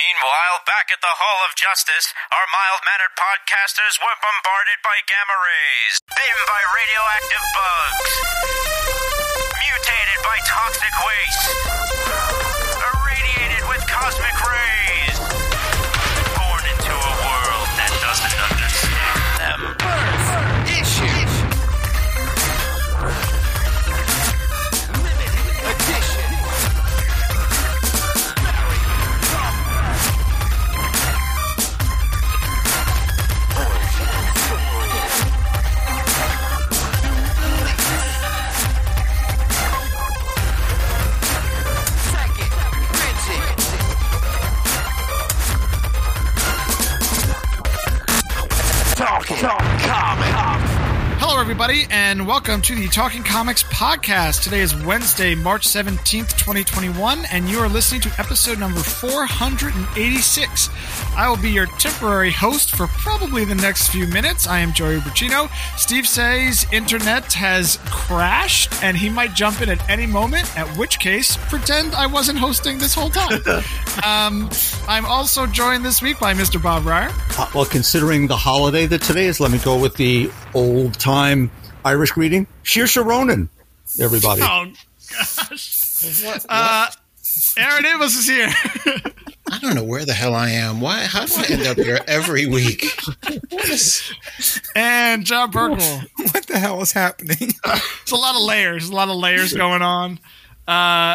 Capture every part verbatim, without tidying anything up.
Meanwhile, back at the Hall of Justice, our mild-mannered podcasters were bombarded by gamma rays, bitten by radioactive bugs, mutated by toxic waste, irradiated with cosmic rays, born into a world that doesn't understand them. Birth issue. Limited edition. Talking Comics. Hello, everybody, and welcome to the Talking Comics podcast. Today is Wednesday, March seventeenth, twenty twenty-one, and you are listening to episode number four hundred eighty-six. I will be your temporary host for probably the next few minutes. I am Joey Braccino. Steve says internet has crashed, and he might jump in at any moment, at which case, pretend I wasn't hosting this whole time. um, I'm also joined this week by Mister Bob Ryer. Uh, well, considering the holiday that today is, let me go with the old-time Irish greeting. Saoirse Ronan, everybody. Oh, gosh. What, what? Uh, Aaron Amos is here. I don't know where the hell I am. Why? How do I end up here every week? And John Burkle. What the hell is happening? It's a lot of layers. A lot of layers going on. Uh,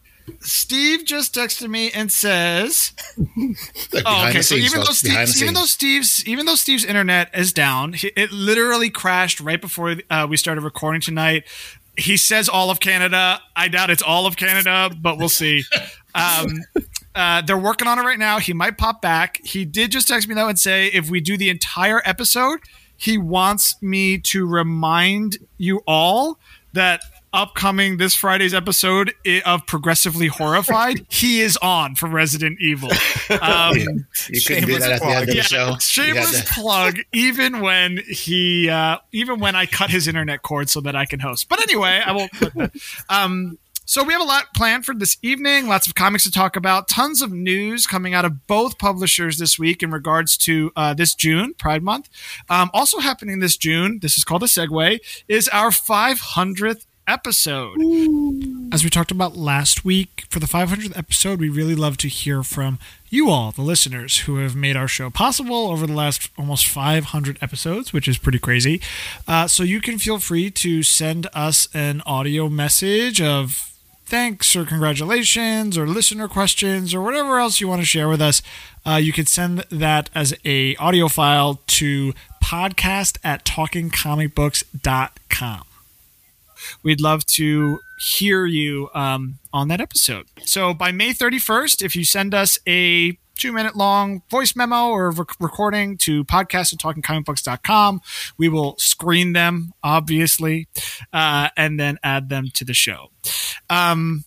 Steve just texted me and says, like "Oh, okay." So scenes, even though folks, Steve, even though Steve's even though Steve's internet is down, it literally crashed right before uh, we started recording tonight. He says all of Canada. I doubt it's all of Canada, but we'll see. Um, uh, they're working on it right now. He might pop back. He did just text me though and say if we do the entire episode, he wants me to remind you all that upcoming this Friday's episode of Progressively Horrified, he is on for Resident Evil. Um, you couldn't do that at the end of yeah, the show. Shameless to- plug. Even when he, uh, even when I cut his internet cord so that I can host. But anyway, I won't put that. Um, so we have a lot planned for this evening. Lots of comics to talk about. Tons of news coming out of both publishers this week in regards to uh, this June, Pride Month. Um, also happening this June, this is called a segue, is our five hundredth episode. Ooh. As we talked about last week, for the five hundredth episode, we really love to hear from you all, the listeners, who have made our show possible over the last almost five hundred episodes, which is pretty crazy. Uh, so you can feel free to send us an audio message of thanks or congratulations or listener questions or whatever else you want to share with us. Uh, you can send that as a audio file to podcast at talking comic books dot com. We'd love to hear you um, on that episode. So by May thirty-first, if you send us a two-minute long voice memo or rec- recording to podcast at talking comic books dot com, we will screen them, obviously, uh, and then add them to the show. Um,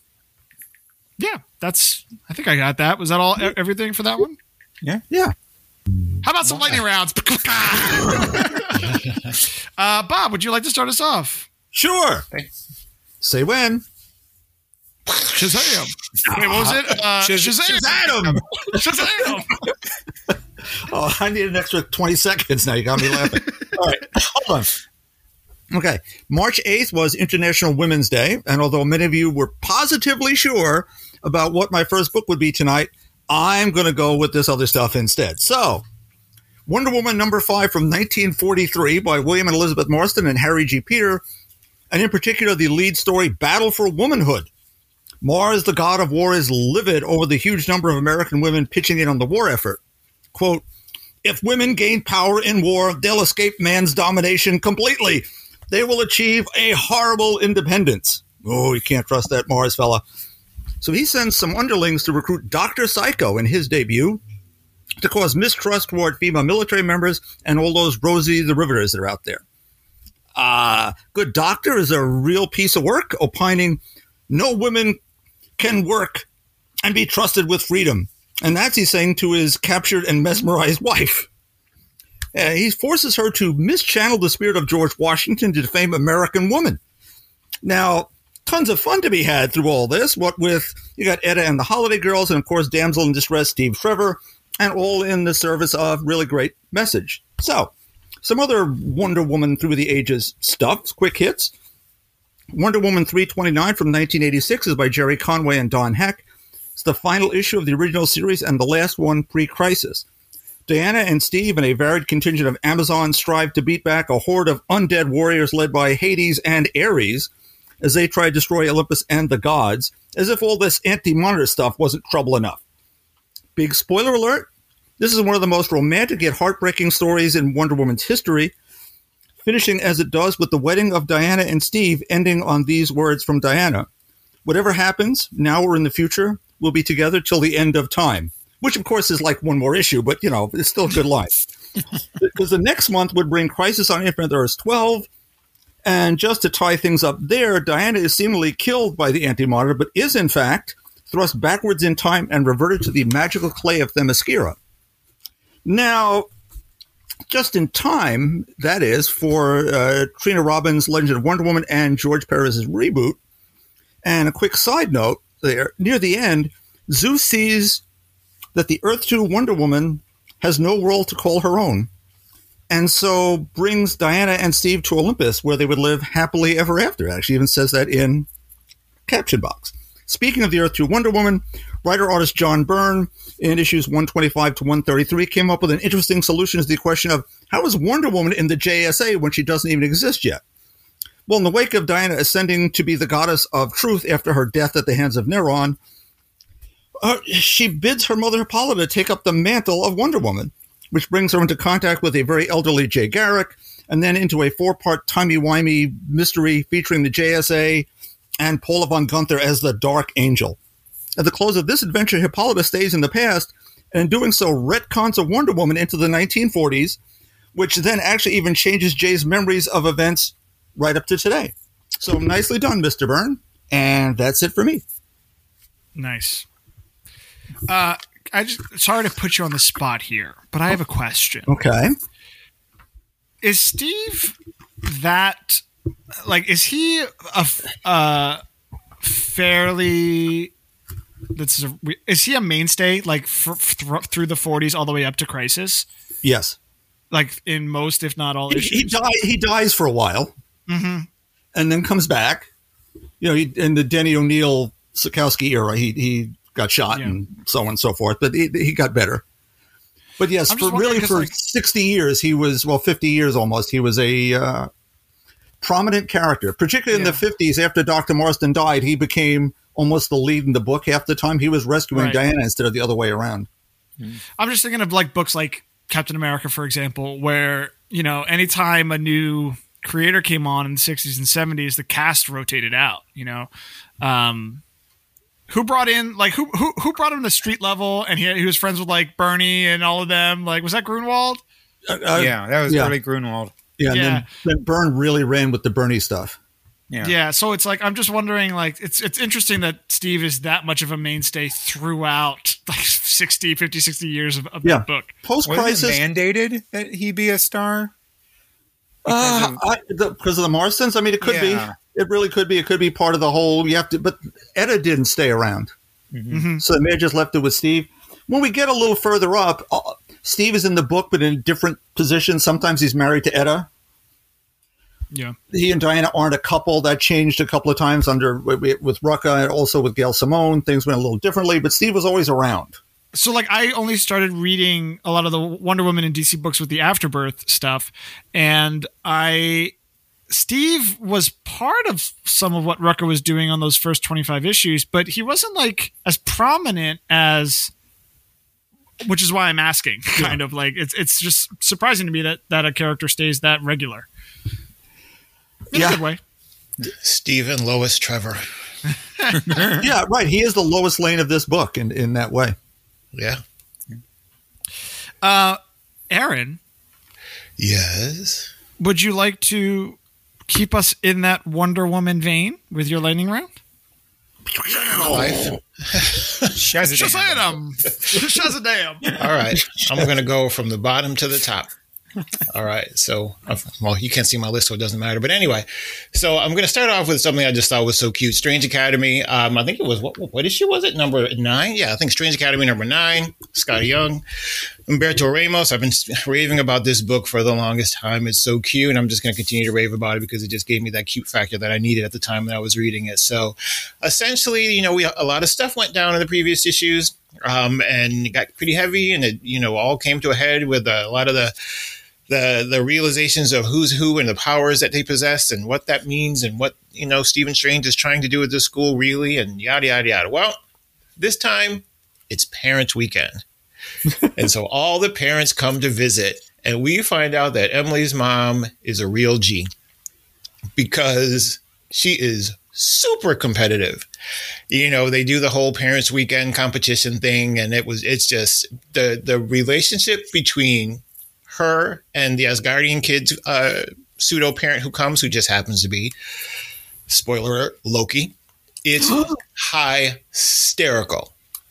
yeah, that's. I think I got that. Was that all? Everything for that one? Yeah. Yeah. How about some lightning rounds? uh, Bob, would you like to start us off? Sure. Say when. Shazam. Wait, what was it? Uh, Shazam. Shazam. Shazam. Oh, I need an extra twenty seconds now. You got me laughing. All right. Hold on. Okay. March eighth was International Women's Day. And although many of you were positively sure about what my first book would be tonight, I'm going to go with this other stuff instead. So, Wonder Woman number five from nineteen forty-three by William and Elizabeth Marston and Harry G. Peter. And in particular, the lead story, Battle for Womanhood. Mars, the god of war, is livid over the huge number of American women pitching in on the war effort. Quote, if women gain power in war, they'll escape man's domination completely. They will achieve a horrible independence. Oh, you can't trust that Mars fella. So he sends some underlings to recruit Doctor Psycho in his debut to cause mistrust toward female military members and all those Rosie the Riveters that are out there. Uh, Good Doctor is a real piece of work, opining no women can work and be trusted with freedom. And that's he's saying to his captured and mesmerized wife. Uh, he forces her to mischannel the spirit of George Washington to defame American woman. Now, tons of fun to be had through all this. What with, you got Edda and the Holiday Girls, and of course, damsel in distress Steve Trevor, and all in the service of really great message. So, some other Wonder Woman through the ages stuff, quick hits. Wonder Woman three twenty-nine from nineteen eighty-six is by Jerry Conway and Don Heck. It's the final issue of the original series and the last one pre-Crisis. Diana and Steve and a varied contingent of Amazons strive to beat back a horde of undead warriors led by Hades and Ares as they try to destroy Olympus and the gods, as if all this anti-monitor stuff wasn't trouble enough. Big spoiler alert, this is one of the most romantic yet heartbreaking stories in Wonder Woman's history, finishing as it does with the wedding of Diana and Steve ending on these words from Diana. Whatever happens, now or in the future, we'll be together till the end of time. Which, of course, is like one more issue, but, you know, it's still a good line. Because the next month would bring Crisis on Infinite Earths twelve, and just to tie things up there, Diana is seemingly killed by the Anti-Monitor, but is, in fact, thrust backwards in time and reverted to the magical clay of Themyscira. Now, just in time, that is, for uh, Trina Robbins' Legend of Wonder Woman and George Perez's reboot. And a quick side note there, near the end, Zeus sees that the Earth two Wonder Woman has no world to call her own, and so brings Diana and Steve to Olympus, where they would live happily ever after. Actually, even says that in caption box. Speaking of the Earth two Wonder Woman, writer-artist John Byrne, in issues one twenty-five to one thirty-three, came up with an interesting solution to the question of, how is Wonder Woman in the J S A when she doesn't even exist yet? Well, in the wake of Diana ascending to be the goddess of truth after her death at the hands of Neron, uh, she bids her mother Hippolyta take up the mantle of Wonder Woman, which brings her into contact with a very elderly Jay Garrick, and then into a four-part timey-wimey mystery featuring the J S A and Paula von Gunther as the Dark Angel. At the close of this adventure, Hippolyta stays in the past, and in doing so retcons of Wonder Woman into the nineteen forties, which then actually even changes Jay's memories of events right up to today. So nicely done, Mister Byrne. And that's it for me. Nice. Uh, I just sorry to put you on the spot here, but I have a question. Okay. Is Steve that like is he a uh, fairly that's a, is he a mainstay like f- th- through the forties all the way up to Crisis? Yes. Like in most, if not all, he, issues. He, die, he dies for a while, mm-hmm. and then comes back. You know, he, in the Denny O'Neil Sikowski era, he he got shot yeah. and so on and so forth, but he, he got better. But yes, for really for like, sixty years, he was, well, fifty years almost, he was a uh, prominent character, particularly in yeah. the fifties. After Doctor Marston died, he became almost the lead in the book half the time. He was rescuing right. Diana instead of the other way around. I'm just thinking of like books like Captain America, for example, where, you know, anytime a new creator came on in the sixties and seventies, the cast rotated out, you know. Um, who brought in, like, who who who brought him to street level, and he, he was friends with, like, Bernie and all of them? Like, was that Grunwald? Uh, uh, yeah, that was yeah. early Grunwald. Yeah, and yeah. Then, then Byrne really ran with the Bernie stuff. Yeah. yeah, so it's like, I'm just wondering, like, it's it's interesting that Steve is that much of a mainstay throughout, like, sixty, fifty, sixty years of, of yeah. that book. Post-Crisis. Was it mandated that he be a star? Because uh, of, I, the, because of the Marstons? I mean, it could yeah. be. It really could be. It could be part of the whole, you have to, but Edda didn't stay around. Mm-hmm. So they may have just left it with Steve. When we get a little further up, uh, Steve is in the book, but in different positions. Sometimes he's married to Edda. Yeah, he and Diana aren't a couple. That changed a couple of times under with Rucka and also with Gail Simone. Things went a little differently, but Steve was always around. So, like, I only started reading a lot of the Wonder Woman and D C books with the Afterbirth stuff, and I Steve was part of some of what Rucka was doing on those first twenty-five issues, but he wasn't like as prominent as. Which is why I'm asking. Kind yeah. of like it's it's just surprising to me that that a character stays that regular. In yeah. a good way. Steve and Lois Trevor. Yeah, right. He is the Lois Lane of this book in, in that way. Yeah. Uh, Aaron. Yes. Would you like to keep us in that Wonder Woman vein with your lightning round? Life. Shazadam. Shazadam. All right. I'm going to go from the bottom to the top. All right. So, well, you can't see my list, so it doesn't matter. But anyway, so I'm going to start off with something I just thought was so cute. Strange Academy. Um, I think it was, what, what issue was it? Number nine? Yeah, I think Strange Academy number nine. Scotty Young. Humberto Ramos. I've been raving about this book for the longest time. It's so cute. And I'm just going to continue to rave about it because it just gave me that cute factor that I needed at the time that I was reading it. So essentially, you know, we a lot of stuff went down in the previous issues. Um, and it got pretty heavy, and it, you know, all came to a head with a lot of the, the, the realizations of who's who and the powers that they possess and what that means and what, you know, Stephen Strange is trying to do with this school really, and yada, yada, yada. Well, this time it's Parents' Weekend. And so all the parents come to visit, and we find out that Emily's mom is a real G because she is super competitive. You know, they do the whole Parents' Weekend competition thing, and it was it's just the the relationship between her and the Asgardian kid's uh, pseudo parent who comes, who just happens to be, spoiler alert, Loki. It's hysterical.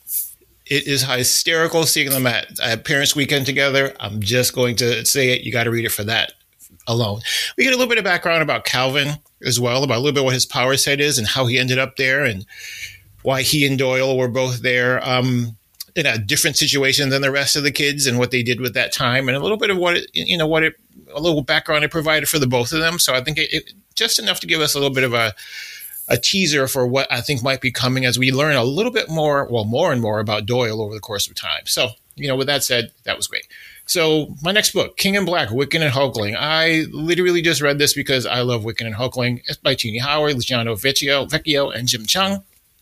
It is hysterical seeing them at, at Parents' Weekend together. I'm just going to say it. You got to read it for that alone. We get a little bit of background about Calvin as well, about a little bit what his power set is and how he ended up there and why he and Doyle were both there um, in a different situation than the rest of the kids and what they did with that time, and a little bit of what it, you know, what it, a little background it provided for the both of them. So I think it, it just enough to give us a little bit of a, a teaser for what I think might be coming as we learn a little bit more, well, more and more about Doyle over the course of time. So, you know, with that said, that was great. So my next book, King in Black, Wiccan and Hulkling. I literally just read this because I love Wiccan and Hulkling. It's by Tini Howard, Luciano Vecchio, Vecchio, and Jim Chung.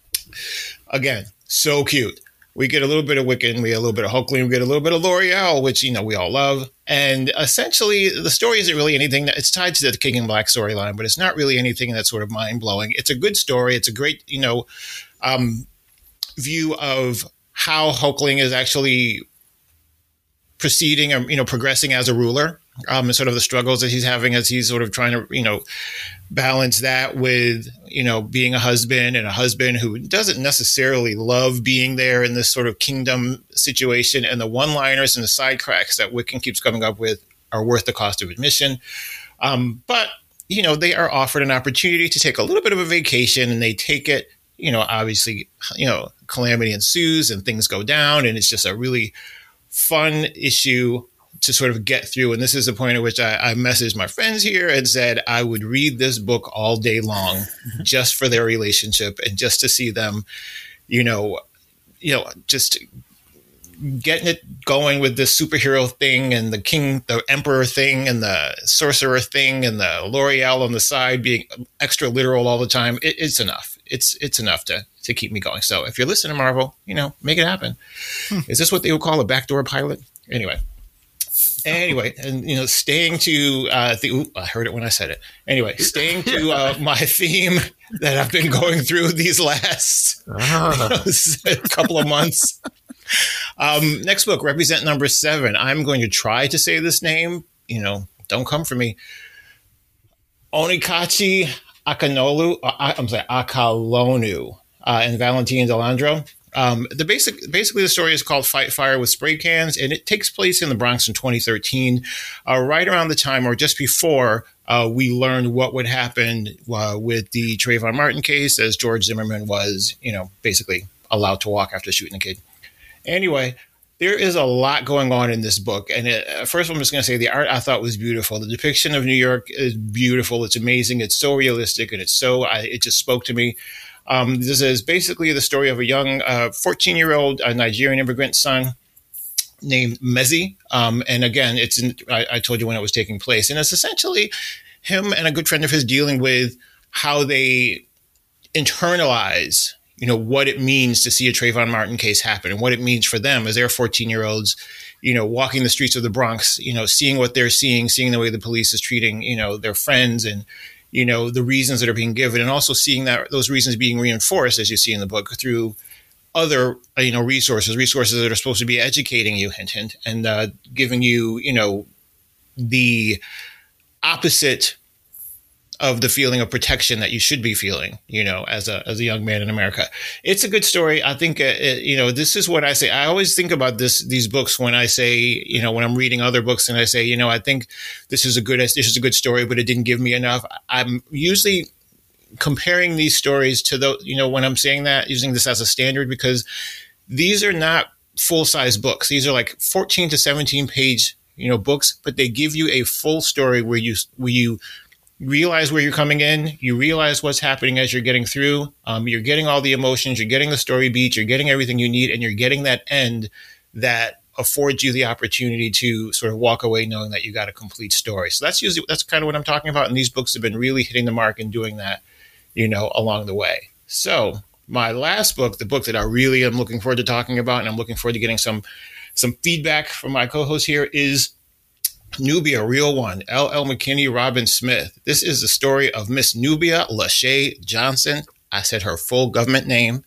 Again, so cute. We get a little bit of Wiccan, we get a little bit of Hulkling, we get a little bit of L'Oreal, which, you know, we all love. And essentially, the story isn't really anything that it's tied to the King in Black storyline, but it's not really anything that's sort of mind blowing. It's a good story. It's a great, you know, um, view of how Hulkling is actually proceeding or, you know, progressing as a ruler, um, and sort of the struggles that he's having as he's sort of trying to, you know, balance that with, you know, being a husband and a husband who doesn't necessarily love being there in this sort of kingdom situation. And the one-liners and the side cracks that Wiccan keeps coming up with are worth the cost of admission. Um, but, you know, they are offered an opportunity to take a little bit of a vacation, and they take it, you know, obviously, you know, calamity ensues and things go down, and it's just a really fun issue to sort of get through. And this is the point at which I, I messaged my friends here and said I would read this book all day long just for their relationship and just to see them, you know, you know, just getting it going with this superhero thing and the king, the emperor thing and the sorcerer thing and the L'Oreal on the side being extra literal all the time. It, it's enough. It's it's enough to to keep me going. So if you're listening to Marvel, you know, make it happen. Hmm. Is this what they would call a backdoor pilot? Anyway. Anyway, and, you know, staying to uh, the, ooh, I heard it when I said it. Anyway, staying to uh, my theme that I've been going through these last uh-huh. you know, couple of months. Um, next book, Represent Number Seven. I'm going to try to say this name. You know, don't come for me. Onikachi Akanolu, uh, I'm sorry, Akalonu, uh, and Valentin Delandro. Um, the basic, basically the story is called Fight Fire with Spray Cans, and it takes place in the Bronx in twenty thirteen, uh, right around the time or just before uh, we learned what would happen uh, with the Trayvon Martin case, as George Zimmerman was, you know, basically allowed to walk after shooting a kid. Anyway, there is a lot going on in this book. And it, first I'm just going to say the art I thought was beautiful. The depiction of New York is beautiful. It's amazing. It's so realistic, and it's so, I, it just spoke to me. Um, this is basically the story of a young uh, fourteen-year-old uh, Nigerian immigrant son named Mezi. Um, and again, it's in, I, I told you when it was taking place. And it's essentially him and a good friend of his dealing with how they internalize, you know, what it means to see a Trayvon Martin case happen and what it means for them as they're fourteen-year-olds, you know, walking the streets of the Bronx, you know, seeing what they're seeing, seeing the way the police is treating, you know, their friends and, you know, the reasons that are being given, and also seeing that those reasons being reinforced, as you see in the book, through other, you know, resources, resources that are supposed to be educating you, hint, hint, and uh, giving you, you know, the opposite of the feeling of protection that you should be feeling, you know, as a as a young man in America. It's a good story. I think, uh, it, you know, this is what I say. I always think about this these books when I say, you know, when I'm reading other books and I say, you know, I think this is a good this is a good story, but it didn't give me enough. I'm usually comparing these stories to the, you know, when I'm saying that, using this as a standard, because these are not full size books. These are like fourteen to seventeen page, you know, books, but they give you a full story where you where you realize where you're coming in, you realize what's happening as you're getting through, um, you're getting all the emotions, you're getting the story beats, you're getting everything you need, and you're getting that end that affords you the opportunity to sort of walk away knowing that you got a complete story. So that's usually, that's kind of what I'm talking about. And these books have been really hitting the mark and doing that, you know, along the way. So my last book, the book that I really am looking forward to talking about, and I'm looking forward to getting some, some feedback from my co-host here, is Nubia, Real One, L L McKinney, Robin Smith. This is the story of Miss Nubia Lachey Johnson. I said her full government name.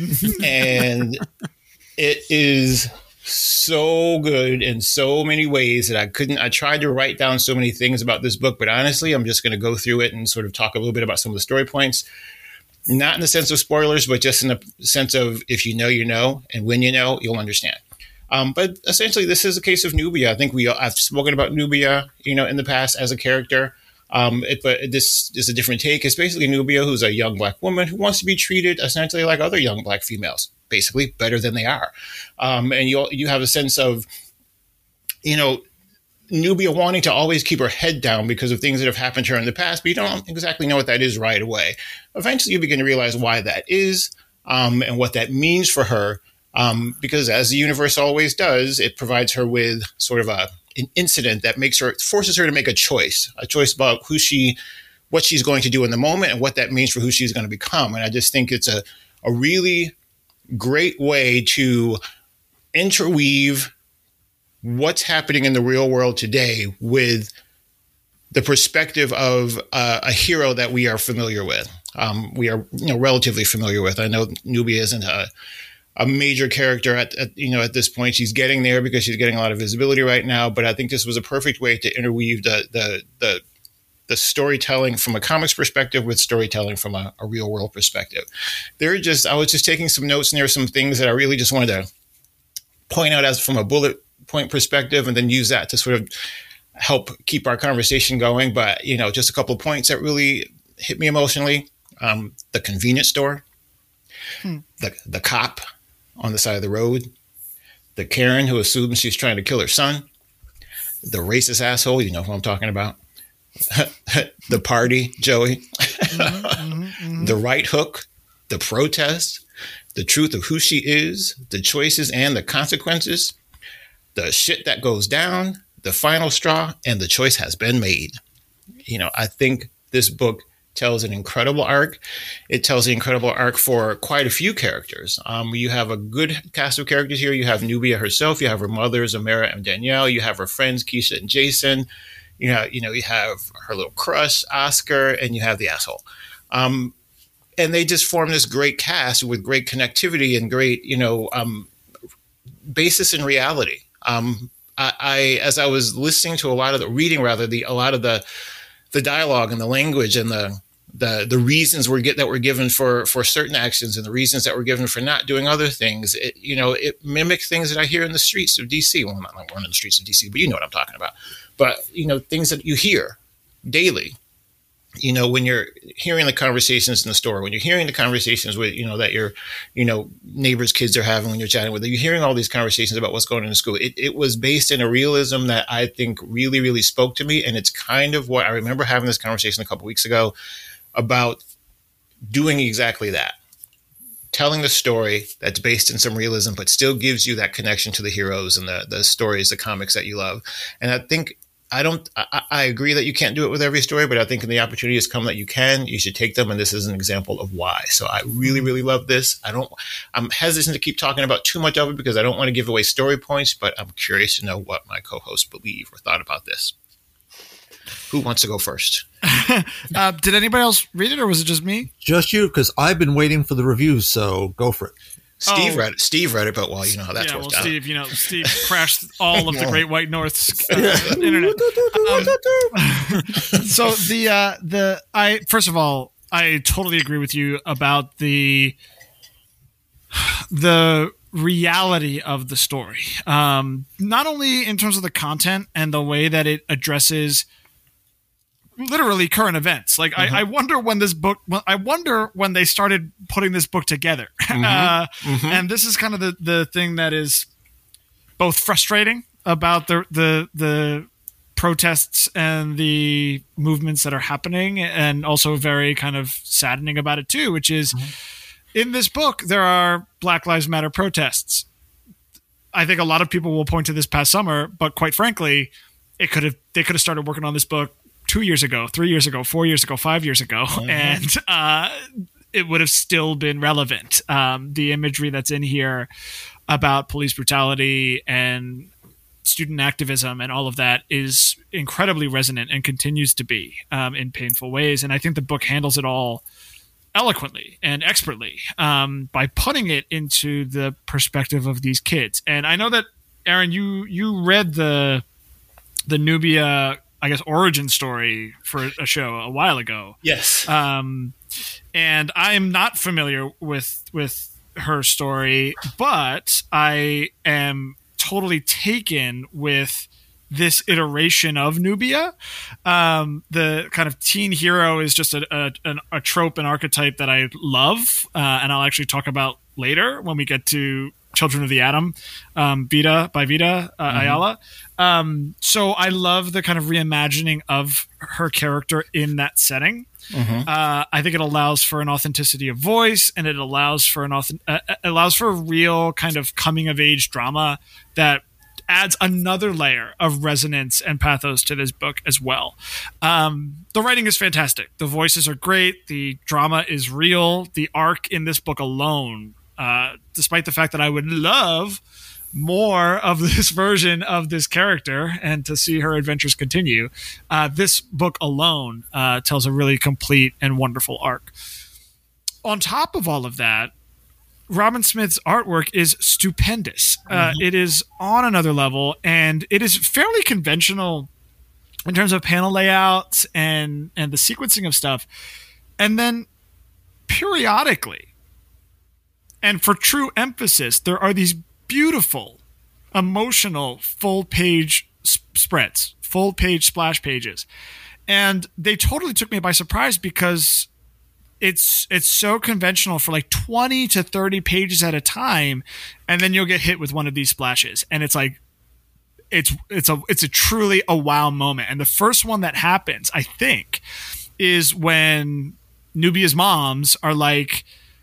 And it is so good in so many ways that I couldn't, I tried to write down so many things about this book, but honestly, I'm just going to go through it and sort of talk a little bit about some of the story points. Not in the sense of spoilers, but just in the sense of if you know, you know, and when you know, you'll understand. Um, but essentially, this is a case of Nubia. I think we I've spoken about Nubia, you know, in the past as a character. Um, it, but this is a different take. It's basically Nubia, who's a young black woman who wants to be treated essentially like other young black females, basically better than they are. Um, and you you have a sense of, you know, Nubia wanting to always keep her head down because of things that have happened to her in the past, but you don't exactly know what that is right away. Eventually, you begin to realize why that is, um, and what that means for her. Um, because as the universe always does, it provides her with sort of a, an incident that makes her, forces her to make a choice, a choice about who she, what she's going to do in the moment and what that means for who she's going to become. And I just think it's a, a really great way to interweave what's happening in the real world today with the perspective of uh, a hero that we are familiar with. Um, we are, you know, relatively familiar with. I know Nubia isn't a, a major character at, at, you know, at this point. She's getting there because she's getting a lot of visibility right now. But I think this was a perfect way to interweave the the the, the storytelling from a comics perspective with storytelling from a, a real world perspective. There are just I was just taking some notes, and there are some things that I really just wanted to point out as from a bullet point perspective, and then use that to sort of help keep our conversation going. But, you know, just a couple of points that really hit me emotionally. Um, the convenience store, hmm. the the cop on the side of the road, the Karen who assumes she's trying to kill her son, the racist asshole, you know who I'm talking about, the party, Joey, mm-hmm, mm-hmm, mm-hmm. the right hook, the protest, the truth of who she is, the choices and the consequences, the shit that goes down, the final straw, and the choice has been made. You know, I think this book tells an incredible arc. It tells an incredible arc for quite a few characters. Um, you have a good cast of characters here. You have Nubia herself. You have her mothers, Amira and Danielle. You have her friends, Keisha and Jason. You know, you know, you have her little crush, Oscar, and you have the asshole. Um, and they just form this great cast with great connectivity and great, you know, um, basis in reality. Um, I, I, as I was listening to a lot of the reading, rather the a lot of the the dialogue and the language and the the the reasons we're get that were given for for certain actions and the reasons that were given for not doing other things, it, you know, it mimics things that I hear in the streets of D C. Well, I'm not like running the streets of D C, but you know what I'm talking about. But, you know, things that you hear daily, you know, when you're hearing the conversations in the store, when you're hearing the conversations with, you know, that your, you know, neighbors' kids are having when you're chatting with them, you're hearing all these conversations about what's going on in school. It, it was based in a realism that I think really, really spoke to me. And it's kind of what I remember having this conversation a couple weeks ago about doing exactly that. Telling the story that's based in some realism, but still gives you that connection to the heroes and the, the stories, the comics that you love. And I think I don't, I, I agree that you can't do it with every story, but I think when the opportunity has come that you can, you should take them. And this is an example of why. So I really, really love this. I don't, I'm hesitant to keep talking about too much of it because I don't want to give away story points, but I'm curious to know what my co-hosts believe or thought about this. Who wants to go first? uh, did anybody else read it or was it just me? Just you, because I've been waiting for the reviews, so go for it. Steve Oh. read it. Steve read it, but well, you know how that's yeah, well, worked out. Steve, you know, Steve crashed all of the Great White North's uh, internet. Um, so the uh, the I first of all, I totally agree with you about the the reality of the story. Um, not only in terms of the content and the way that it addresses literally current events. Like Mm-hmm. I, I wonder when this book, well, I wonder when they started putting this book together. Uh, and this is kind of the, the thing that is both frustrating about the, the, the protests and the movements that are happening, and also very kind of saddening about it too, which is in this book, there are Black Lives Matter protests. I think a lot of people will point to this past summer, but quite frankly, it could have, they could have started working on this book two years ago, three years ago, four years ago, five years ago, and uh, it would have still been relevant. Um, the imagery that's in here about police brutality and student activism and all of that is incredibly resonant and continues to be um, in painful ways. And I think the book handles it all eloquently and expertly um, by putting it into the perspective of these kids. And I know that, Aaron, you you read the the Nubia, I guess, origin story for a show a while ago. Yes. Um, and I am not familiar with with her story, but I am totally taken with this iteration of Nubia. Um, the kind of teen hero is just a, a, an- a trope and archetype that I love, uh, and I'll actually talk about later when we get to Children of the Atom, um, Vida by Vida uh, Ayala. Um, so I love the kind of reimagining of her character in that setting. Uh, I think it allows for an authenticity of voice, and it allows for an authent- uh, uh, allows for a real kind of coming of age drama that adds another layer of resonance and pathos to this book as well. Um, the writing is fantastic. The voices are great. The drama is real. The arc in this book alone, uh, despite the fact that I would love more of this version of this character and to see her adventures continue, uh, this book alone uh, tells a really complete and wonderful arc. On top of all of that, Robin Smith's artwork is stupendous. Uh, it is on another level, and it is fairly conventional in terms of panel layouts and and the sequencing of stuff. And then periodically, and for true emphasis, there are these beautiful, emotional, full-page sp- spreads, full-page splash pages. And they totally took me by surprise because it's it's so conventional for like twenty to thirty pages at a time, and then you'll get hit with one of these splashes, and it's like it's it's a it's a truly a wow moment. And the first one that happens, I think, is when Nubia's moms are like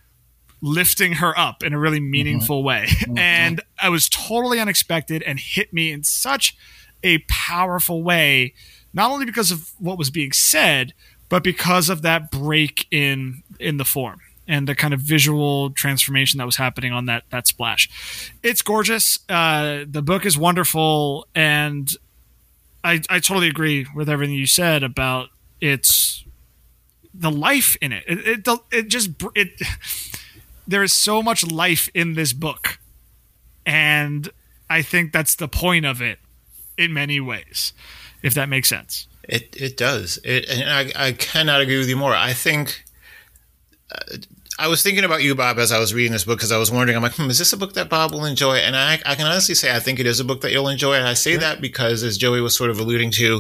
lifting her up in a really meaningful way. And I was totally unexpected and hit me in such a powerful way, not only because of what was being said, but because of that break in in the form and the kind of visual transformation that was happening on that that splash. It's gorgeous. Uh, the book is wonderful, and I, I totally agree with everything you said about its the life in it. It it, it just it. There is so much life in this book, and I think that's the point of it in many ways, if that makes sense. It it does. It, and I, I cannot agree with you more. I think uh, I was thinking about you, Bob, as I was reading this book, because I was wondering, I'm like, hmm, is this a book that Bob will enjoy? And I, I can honestly say I think it is a book that you'll enjoy. And I say that because, as Joey was sort of alluding to,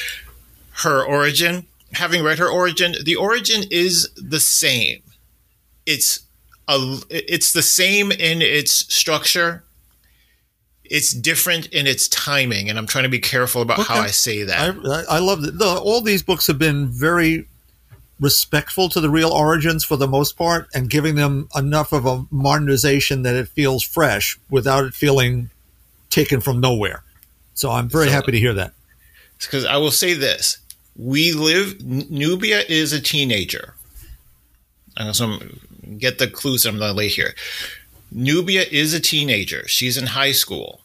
her origin, having read her origin, the origin is the same. It's a, it's the same in its structure. It's different in its timing, and I'm trying to be careful about Okay. how I say that. I, I love that. The, all these books have been very respectful to the real origins for the most part, and giving them enough of a modernization that it feels fresh without it feeling taken from nowhere. So I'm very So- happy to hear that. Because I will say this: we live. N- Nubia is a teenager. And so I'm, get the clues that I'm going to lay here. Nubia is a teenager. She's in high school.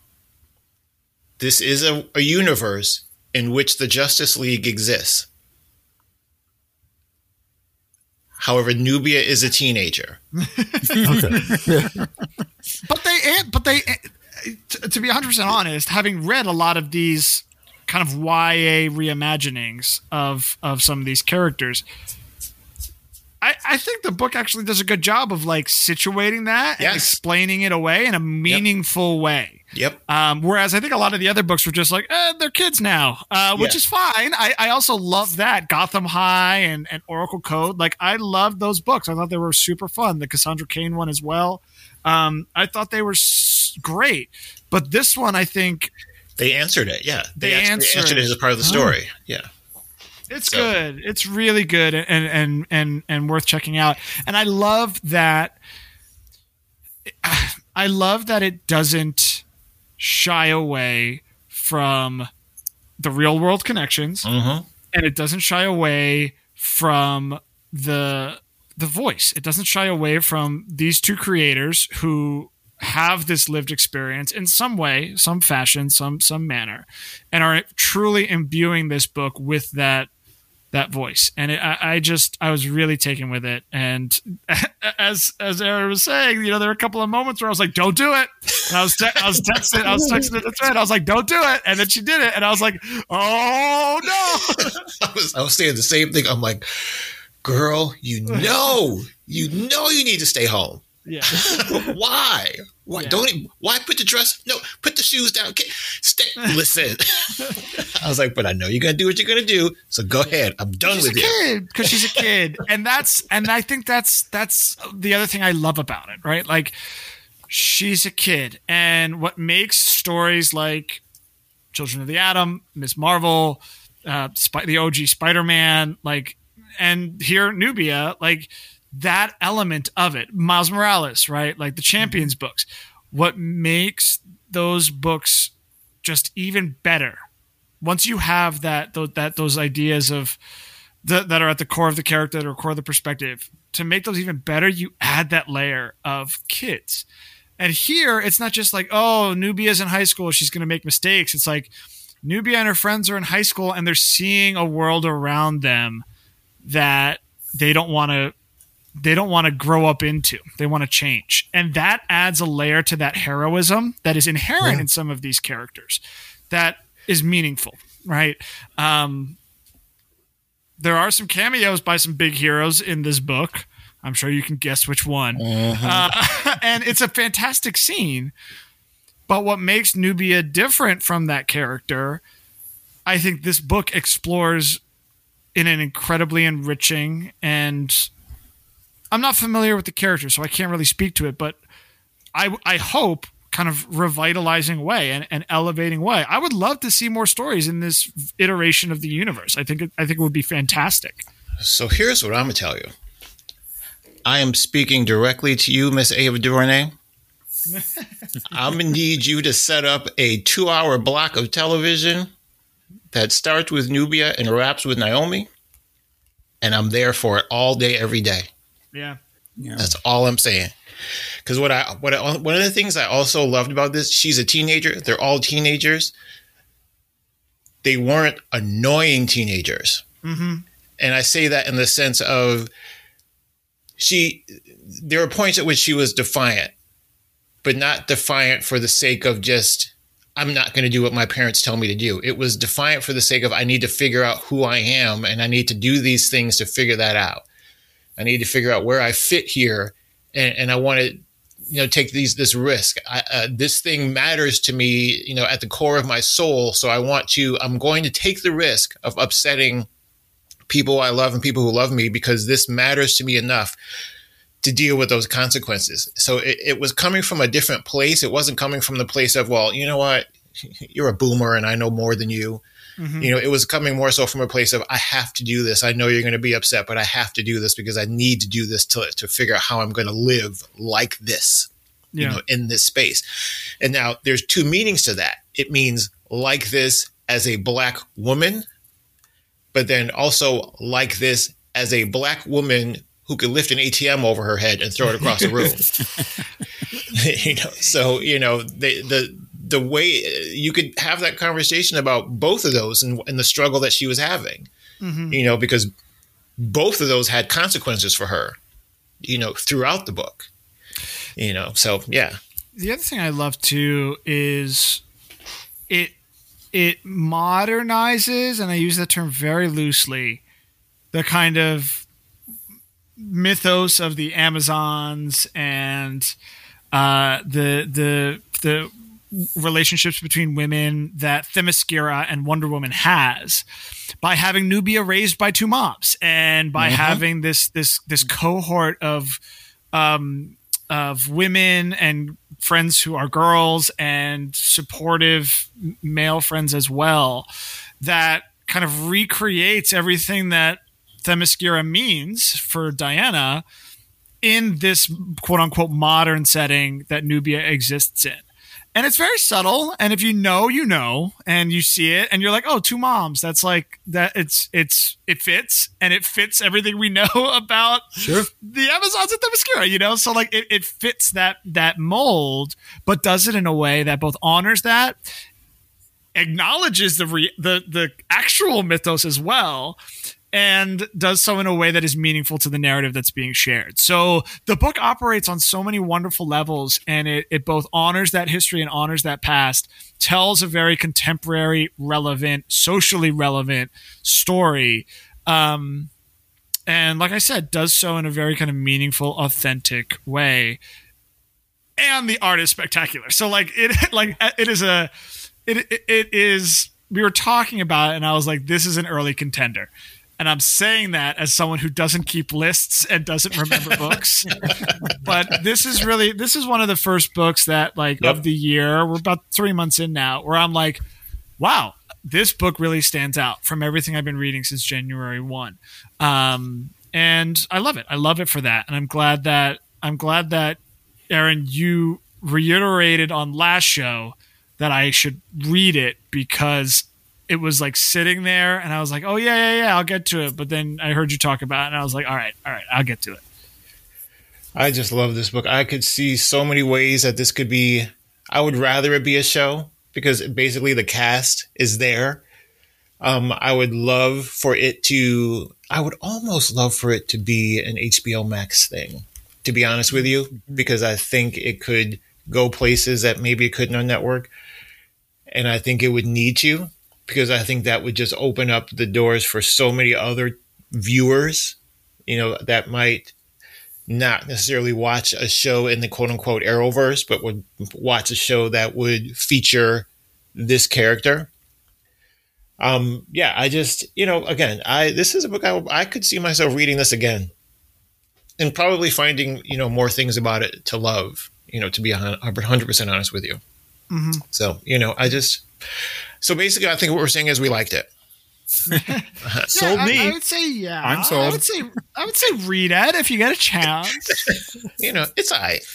This is a, a universe in which the Justice League exists. However, Nubia is a teenager. Okay. But they, but they, to be one hundred percent honest, having read a lot of these kind of Y A reimaginings of of some of these characters, I, I think the book actually does a good job of like situating that and Yes. explaining it away in a meaningful yep. way. Yep. Um, whereas I think a lot of the other books were just like, eh, they're kids now, uh, which Yeah. is fine. I, I also love that Gotham High and, and Oracle Code. Like I loved those books. I thought they were super fun. The Cassandra Cain one as well. Um, I thought they were s- great, but this one, I think They answered it. Yeah. They, They actually answered answered it as a part of the story. Yeah. it's So- good. It's really good and, and, and, and worth checking out. And I love that. I love that it doesn't shy away from the real world connections, Mm-hmm. and it doesn't shy away from the the voice. It doesn't shy away from these two creators who have this lived experience in some way, some fashion, some some manner, and are truly imbuing this book with that that voice. And it, I, I just I was really taken with it. And as as Aaron was saying, you know, there were a couple of moments where I was like, "Don't do it." And I was te- I was texting I was texting in the thread. I was like, "Don't do it." And then she did it, and I was like, "Oh no!" I was, I was saying the same thing. I'm like, girl, you know, you know, you need to stay home. Yeah. Why? Why Yeah. don't? Even, why put the dress? No, put the shoes down. Okay, stay. Listen. I was like, but I know you're gonna do what you're gonna do. So go ahead. I'm done She's with a you. kid because she's a kid, and that's and I think that's that's the other thing I love about it, right? Like she's a kid, and what makes stories like Children of the Atom, Miz Marvel, uh, Sp- the O G Spider-Man, like, and here Nubia, like that element of it, Miles Morales, right? Like the Champions Mm-hmm. books. What makes those books just even better? Once you have that, th- that those ideas of the, that are at the core of the character, that are core of the perspective, to make those even better, you add that layer of kids. And here, it's not just like, oh, Nubia's in high school, she's going to make mistakes. It's like Nubia and her friends are in high school, and they're seeing a world around them that they don't want to they don't want to grow up into. They want to change. And that adds a layer to that heroism that is inherent Yeah. in some of these characters that is meaningful, right? Um, there are some cameos by some big heroes in this book. I'm sure you can guess which one. Uh, and it's a fantastic scene. But what makes Nubia different from that character, I think this book explores in an incredibly enriching, and I'm not familiar with the character, so I can't really speak to it, but I, I hope kind of revitalizing way and, and elevating way. I would love to see more stories in this iteration of the universe. I think it, I think it would be fantastic. So here's what I'm gonna tell you. I am speaking directly to you, Miss Ava DuVernay. I'm gonna need you to set up a two-hour block of television that starts with Nubia and wraps with Naomi, and I'm there for it all day, every day. Yeah. Yeah. That's all I'm saying. Because what I what I, one of the things I also loved about this, she's a teenager. They're all teenagers. They weren't annoying teenagers, Mm-hmm. and I say that in the sense of she. There were points at which she was defiant, but not defiant for the sake of just I'm not going to do what my parents tell me to do. It was defiant for the sake of I need to figure out who I am, and I need to do these things to figure that out. I need to figure out where I fit here, and, and I want to, you know, take these this risk. I, uh, this thing matters to me, you know, at the core of my soul. So I want to. I'm going to take the risk of upsetting people I love and people who love me because this matters to me enough to deal with those consequences. So it, it was coming from a different place. It wasn't coming from the place of, well, you know what, you're a boomer and I know more than you. Mm-hmm. You know, it was coming more so from a place of I have to do this. I know you're going to be upset, but I have to do this because I need to do this to to figure out how I'm going to live like this, Yeah. you know, in this space. And now there's two meanings to that. It means like this as a Black woman, but then also like this as a Black woman who could lift an A T M over her head and throw it across the room. You know, so, you know, the, the, the way you could have that conversation about both of those and, and the struggle that she was having, Mm-hmm. you know, because both of those had consequences for her, you know, throughout the book. You know, so yeah. The other thing I love too is it it modernizes, and I use that term very loosely, the kind of mythos of the Amazons and uh, the the the relationships between women that Themyscira and Wonder Woman has by having Nubia raised by two moms and by mm-hmm. having this this this cohort of um, of women and friends who are girls and supportive male friends as well, that kind of recreates everything that Themyscira means for Diana in this quote unquote modern setting that Nubia exists in. And it's very subtle. And if you know, you know, and you see it and you're like, oh, two moms. That's like that. It's, it's, it fits, and it fits everything we know about sure. the Amazons and Themyscira, you know? So like it, it fits that, that mold, but does it in a way that both honors that, acknowledges the, re, the, the actual mythos as well, and does so in a way that is meaningful to the narrative that's being shared. So the book operates on so many wonderful levels, and it, it both honors that history and honors that past, tells a very contemporary, relevant, socially relevant story. Um, and like I said, does so in a very kind of meaningful, authentic way. And the art is spectacular. So like it, like it is a, it, it, it is, we were talking about it and I was like, this is an early contender. And I'm saying that as someone who doesn't keep lists and doesn't remember books. But this is really, this is one of the first books that like yep. of the year, we're about three months in now, where I'm like, wow, this book really stands out from everything I've been reading since January first. Um, and I love it. I love it for that. And I'm glad that, I'm glad that Aaron, you reiterated on last show that I should read it, because it was like sitting there and I was like, oh yeah, yeah, yeah, I'll get to it. But then I heard you talk about it and I was like, all right, all right, I'll get to it. I just love this book. I could see so many ways that this could be, I would rather it be a show, because basically the cast is there. Um, I would love for it to, I would almost love for it to be an H B O Max thing, to be honest with you, because I think it could go places that maybe it couldn't on network. And I think it would need to, because I think that would just open up the doors for so many other viewers, you know, that might not necessarily watch a show in the quote unquote Arrowverse, but would watch a show that would feature this character. Um, yeah, I just, you know, again, I, this is a book I, I could see myself reading this again and probably finding, you know, more things about it to love, you know, to be one hundred percent honest with you. Mm-hmm. So, you know, I just, so basically I think what we're saying is we liked it. Yeah, sold me. I, I would say, yeah, I'm sold. I would say, I would say read it if you get a chance. You know, it's all right.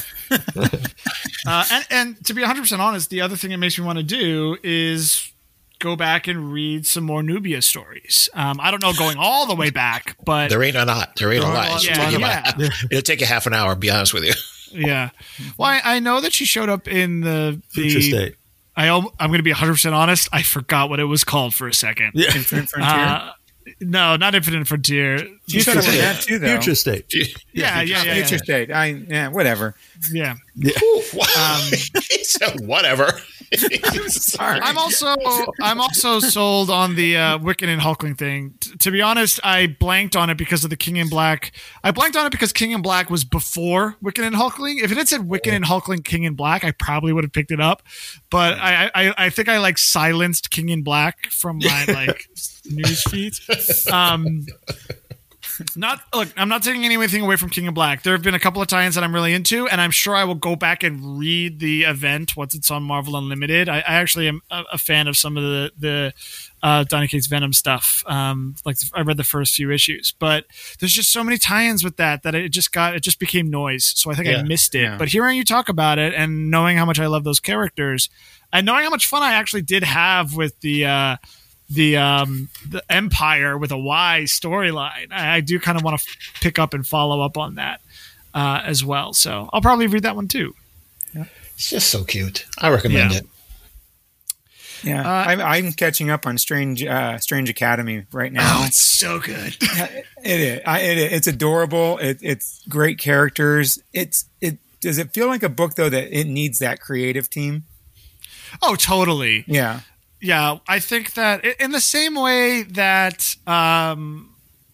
uh, and, and to be one hundred percent honest, the other thing it makes me want to do is go back and read some more Nubia stories. Um, I don't know going all the way back, but there ain't a lot. There ain't a lot. Yeah, It'll, yeah. take about, it'll take you half an hour, to be honest with you. Yeah. Well, I, I know that she showed up in the, the Future State. I, I'm going to be one hundred percent honest. I forgot what it was called for a second. Yeah. Infinite Frontier. Uh, no, not Infinite Frontier. You showed up in that too, though. Future State. Yeah, yeah, yeah. Future yeah. State. I yeah, whatever. Yeah. Yeah. Um, He said whatever. I'm sorry. I'm also I'm also sold on the uh, Wiccan and Hulkling thing. T- to be honest, I blanked on it because of the King in Black. I blanked on it because King in Black was before Wiccan and Hulkling. If it had said Wiccan and Hulkling, King in Black, I probably would have picked it up. But I, I I think I like silenced King in Black from my like news feeds. Um, Not look, I'm not taking anything away from King of Black. There have been a couple of tie-ins that I'm really into, and I'm sure I will go back and read the event once it's on Marvel Unlimited. I, I actually am a, a fan of some of the the uh, Donny Cates Venom stuff. Um, like I read the first few issues, but there's just so many tie-ins with that that it just got it just became noise. So I think Yeah. I missed it. Yeah. But hearing you talk about it and knowing how much I love those characters, and knowing how much fun I actually did have with the. Uh, the um the Empire with a Y storyline, I, I do kind of want to f- pick up and follow up on that uh, as well. So I'll probably read that one too. It's just so cute. I recommend Yeah. it. Yeah, Uh, I'm, I'm catching up on Strange uh, Strange Academy right now. Oh, it's so good. It is. I, it is. It's adorable. It, it's great characters. It's it. Does it feel like a book though that it needs that creative team? Oh, totally. Yeah. Yeah, I think that in the same way that um,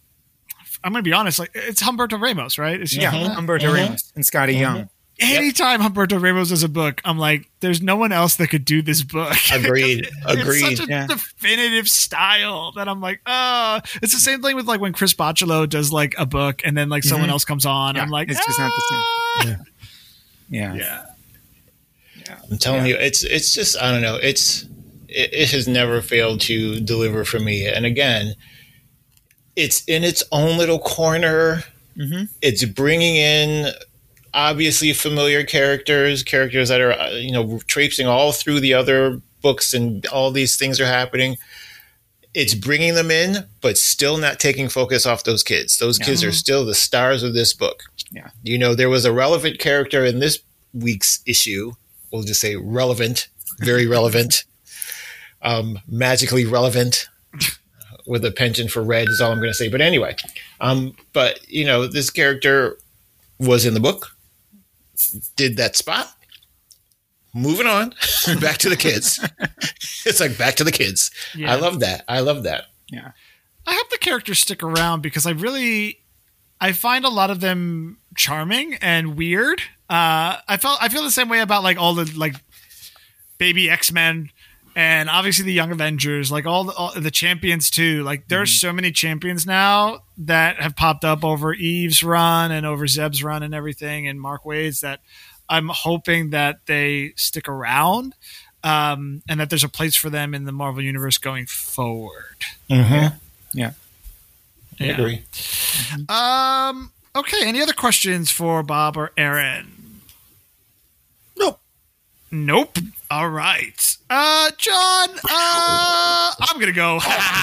I'm going to be honest, like it's Humberto Ramos, right? Is he Yeah, on that? Humberto Ramos and Scotty Young. Anytime Humberto Ramos does a book, I'm like, there's no one else that could do this book. Agreed. Agreed. It's such a Yeah. definitive style that I'm like, oh, it's the same thing with like when Chris Bocciolo does like a book and then like someone Mhm. else comes on. Yeah, I'm like, it's just not the same. "Ah." Yeah. Yeah. I'm telling you, it's it's just I don't know. It's it, it has never failed to deliver for me. And again, it's in its own little corner. Mm-hmm. It's bringing in obviously familiar characters, characters that are uh, you know traipsing all through the other books, and all these things are happening. It's bringing them in, but still not taking focus off those kids. Those kids are still the stars of this book. Yeah. You know, there was a relevant character in this week's issue. We'll just say relevant, very relevant, um, magically relevant, with a penchant for red is all I'm going to say. But anyway, um, but you know, this character was in the book, did that spot. Moving on, back to the kids. It's like back to the kids. Yeah. I love that. I love that. Yeah. I hope the characters stick around because I really, I find a lot of them charming and weird. Uh, I felt I feel the same way about like all the like baby X-Men and obviously the Young Avengers, like all the, all the champions too. Like there's so many champions now that have popped up over Eve's run and over Zeb's run and everything, and Mark Waid's, that I'm hoping that they stick around. Um, and that there's a place for them in the Marvel Universe going forward. Mm-hmm. Yeah. I agree. Um. Okay. Any other questions for Bob or Aaron? Nope. Nope. All right. Uh, John. Uh, I'm gonna go.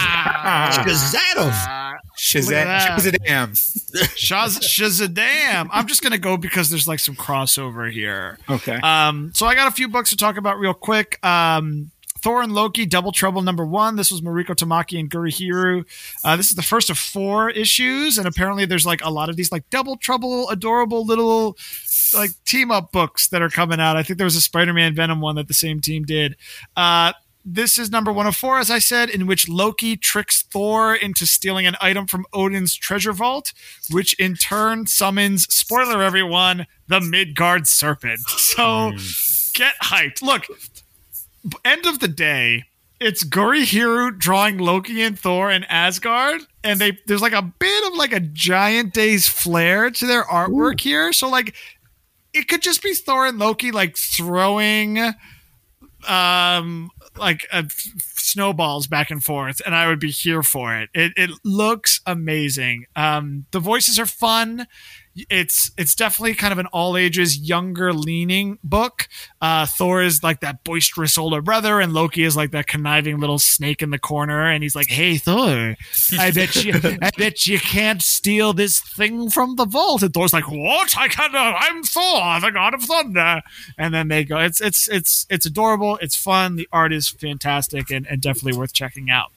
Shazam! Look at that. Shazam! Shaz Shazadam. I'm just gonna go because there's like some crossover here. Okay. Um, so I got a few books to talk about real quick. Um, Thor and Loki, Double Trouble number one. This was Mariko Tamaki and Gurihiru. Uh, this is the first of four issues, and apparently there's like a lot of these like Double Trouble, adorable little like team up books that are coming out. I think there was a Spider-Man Venom one that the same team did. Uh, This is number one of four, as I said, in which Loki tricks Thor into stealing an item from Odin's treasure vault, which in turn summons, spoiler everyone, the Midgard serpent. So get hyped. Look, end of the day, it's Gurihiru drawing Loki and Thor in Asgard, and they there's like a bit of like a Giant Days flair to their artwork here. So like it could just be Thor and Loki like throwing um like uh, snowballs back and forth, and I would be here for it. It it looks amazing. Um, the voices are fun. It's it's definitely kind of an all ages, younger leaning book. Uh, Thor is like that boisterous older brother, and Loki is like that conniving little snake in the corner. And he's like, "Hey, Thor, I bet you, I bet you can't steal this thing from the vault." And Thor's like, "What? I can't. I'm Thor, the god of thunder." And then they go. It's it's it's it's adorable. It's fun. The art is fantastic, and, and definitely worth checking out.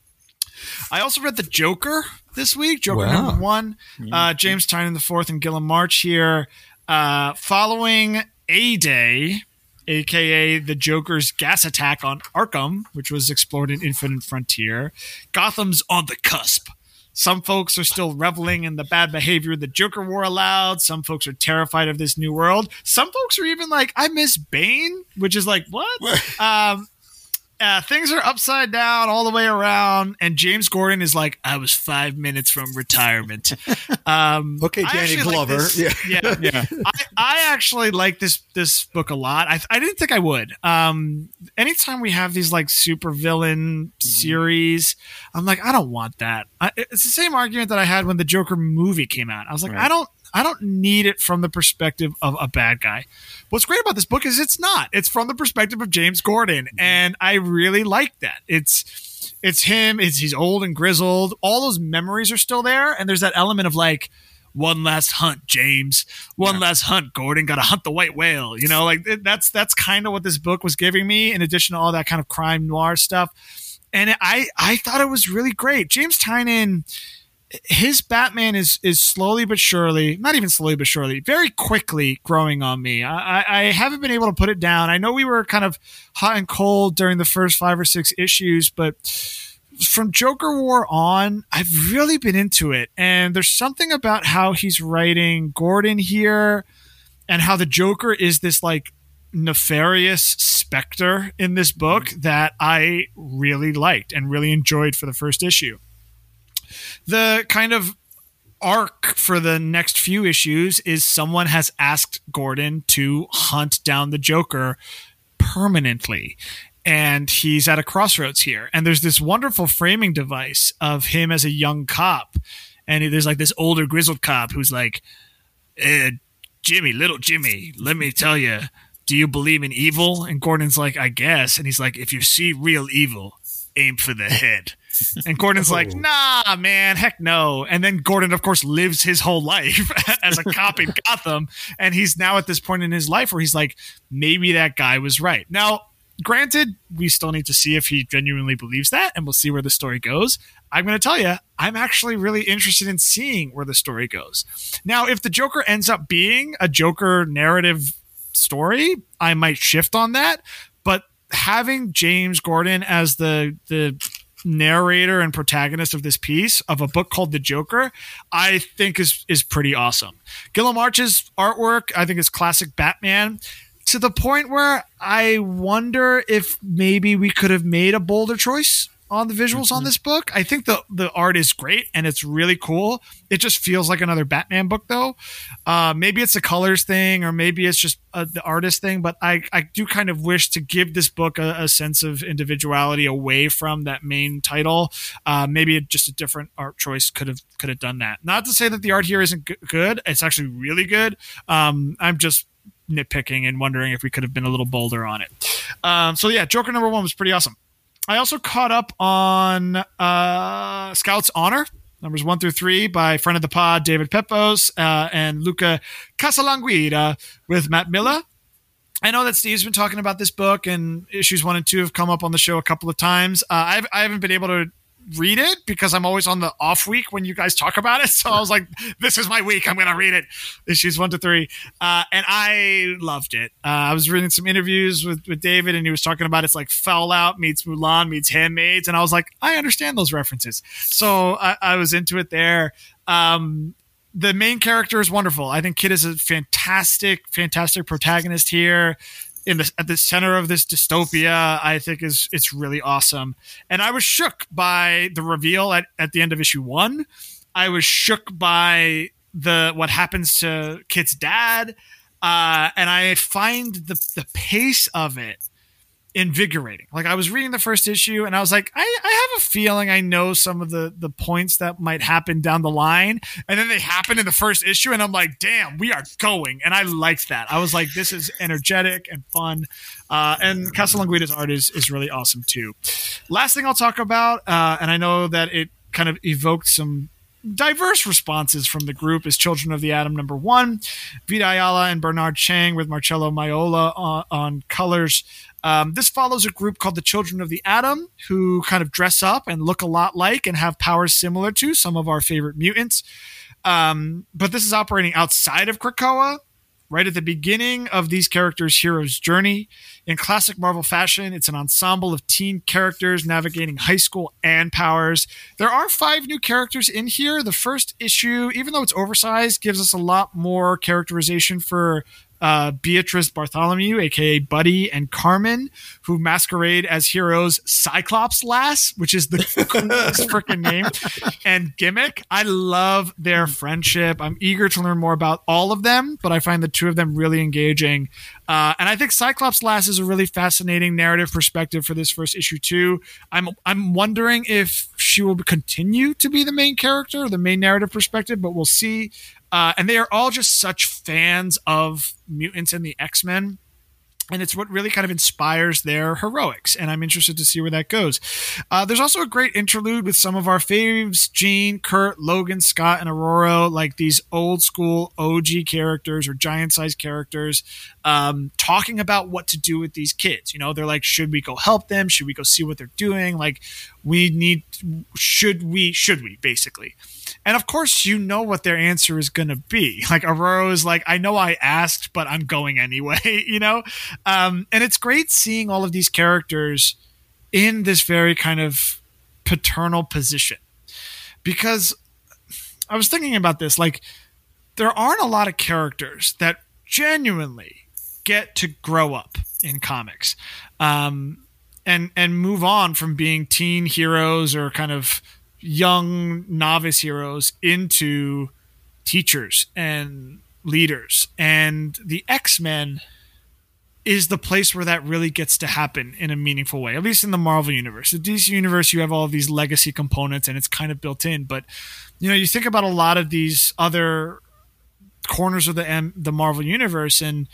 I also read The Joker this week, Joker Wow. number one. Uh, James Tynion the fourth and Gilliam March here. Uh, following A-Day, a k a the Joker's gas attack on Arkham, which was explored in Infinite Frontier, Gotham's on the cusp. Some folks are still reveling in the bad behavior the Joker wore aloud. Some folks are terrified of this new world. Some folks are even like, I miss Bane, which is like, what? um, Uh, things are upside down all the way around, and James Gordon is like, I was five minutes from retirement. Um, Okay, I Danny actually like Glover. this- Yeah. yeah, Yeah. I, I actually like this this book a lot. I, I didn't think I would. Um, anytime we have these like super villain series, I'm like, I don't want that. I, it's the same argument that I had when the Joker movie came out. I was like, Right. I don't. I don't need it from the perspective of a bad guy. What's great about this book is it's not. It's from the perspective of James Gordon, and I really like that. It's it's him. It's he's old and grizzled. All those memories are still there, and there's that element of like, one last hunt, James. One yeah. last hunt, Gordon. Got to hunt the white whale. You know, like that's that's kind of what this book was giving me. In addition to all that kind of crime noir stuff, and I I thought it was really great. James Tynion. His Batman is is slowly but surely, not even slowly but surely, very quickly growing on me. I, I haven't been able to put it down. I know we were kind of hot and cold during the first five or six issues, but from Joker War on, I've really been into it. And there's something about how he's writing Gordon here and how the Joker is this like nefarious specter in this book that I really liked and really enjoyed for the first issue. The kind of arc for the next few issues is someone has asked Gordon to hunt down the Joker permanently. And he's at a crossroads here. And there's this wonderful framing device of him as a young cop. And there's like this older grizzled cop who's like, eh, Jimmy, little Jimmy, let me tell you, do you believe in evil? And Gordon's like, I guess. And he's like, if you see real evil, aim for the head. And Gordon's oh. like, nah, man, heck no. And then Gordon, of course, lives his whole life as a cop in Gotham. And he's now at this point in his life where he's like, maybe that guy was right. Now, granted, we still need to see if he genuinely believes that, and we'll see where the story goes. I'm going to tell you, I'm actually really interested in seeing where the story goes. Now, if the Joker ends up being a Joker narrative story, I might shift on that. But having James Gordon as the the narrator and protagonist of this piece of a book called The Joker, I think is is pretty awesome. Gilliam Arch's artwork, I think, is classic Batman, to the point where I wonder if maybe we could have made a bolder choice on the visuals mm-hmm. on this book. I think the the art is great and it's really cool. It just feels like another Batman book, though. Uh, maybe it's a colors thing, or maybe it's just a, the artist thing. But I, I do kind of wish to give this book a, a sense of individuality away from that main title. Uh, maybe just a different art choice could have could have done that. Not to say that the art here isn't g- good. It's actually really good. Um, I'm just nitpicking and wondering if we could have been a little bolder on it. Um, so yeah, Joker number one was pretty awesome. I also caught up on uh, Scout's Honor, numbers one through three, by friend of the pod, David Pepos, uh, and Luca Casalanguida with Matt Miller. I know that Steve's been talking about this book, and issues one and two have come up on the show a couple of times. Uh, I've, I haven't been able to read it because I'm always on the off week when you guys talk about it. So I was like, this is my week. I'm going to read it. Issues one to three. Uh, and I loved it. Uh, I was reading some interviews with, with David, and he was talking about it's like Fallout meets Mulan meets Handmaids. And I was like, I understand those references. So I, I was into it there. Um, the main character is wonderful. I think Kid is a fantastic, fantastic protagonist here. In the, at the center of this dystopia, I think is it's really awesome. And I was shook by the reveal at, at the end of issue one. I was shook by the what happens to Kit's dad. Uh, and I find the the pace of it invigorating. Like, I was reading the first issue and I was like, I, I have a feeling I know some of the, the points that might happen down the line. And then they happen in the first issue and I'm like, damn, we are going. And I liked that. I was like, this is energetic and fun. Uh, and Casalanguida's art is, is really awesome too. Last thing I'll talk about, uh, and I know that it kind of evoked some diverse responses from the group, is Children of the Atom number one. Vita Ayala and Bernard Chang with Marcello Maiola on, on colors. Um, this follows a group called the Children of the Atom, who kind of dress up and look a lot like and have powers similar to some of our favorite mutants. Um, but this is operating outside of Krakoa, right at the beginning of these characters' hero's journey. In classic Marvel fashion, it's an ensemble of teen characters navigating high school and powers. There are five new characters in here. The first issue, even though it's oversized, gives us a lot more characterization for Uh, Beatrice Bartholomew, aka Buddy, and Carmen, who masquerade as heroes Cyclops Lass, which is the coolest freaking name, and Gimmick. I love their friendship. I'm eager to learn more about all of them, but I find the two of them really engaging. Uh, and I think Cyclops Lass is a really fascinating narrative perspective for this first issue too. I'm I'm wondering if she will continue to be the main character, the main narrative perspective, but we'll see. Uh, and they are all just such fans of mutants and the X-Men. And it's what really kind of inspires their heroics. And I'm interested to see where that goes. Uh, there's also a great interlude with some of our faves, Jean, Kurt, Logan, Scott, and Aurora, like these old school O G characters or giant sized characters, um, talking about what to do with these kids. You know, they're like, should we go help them? Should we go see what they're doing? Like, we need, should we, should we, basically. And of course, you know what their answer is going to be. Like, Aurora is like, I know I asked, but I'm going anyway, you know? Um, and it's great seeing all of these characters in this very kind of paternal position. Because I was thinking about this, like, there aren't a lot of characters that genuinely get to grow up in comics um, and, and move on from being teen heroes or kind of young novice heroes into teachers and leaders. And the X-Men is the place where that really gets to happen in a meaningful way, at least in the Marvel universe. The D C universe, you have all of these legacy components and it's kind of built in, but you know, you think about a lot of these other corners of the M- the Marvel universe, and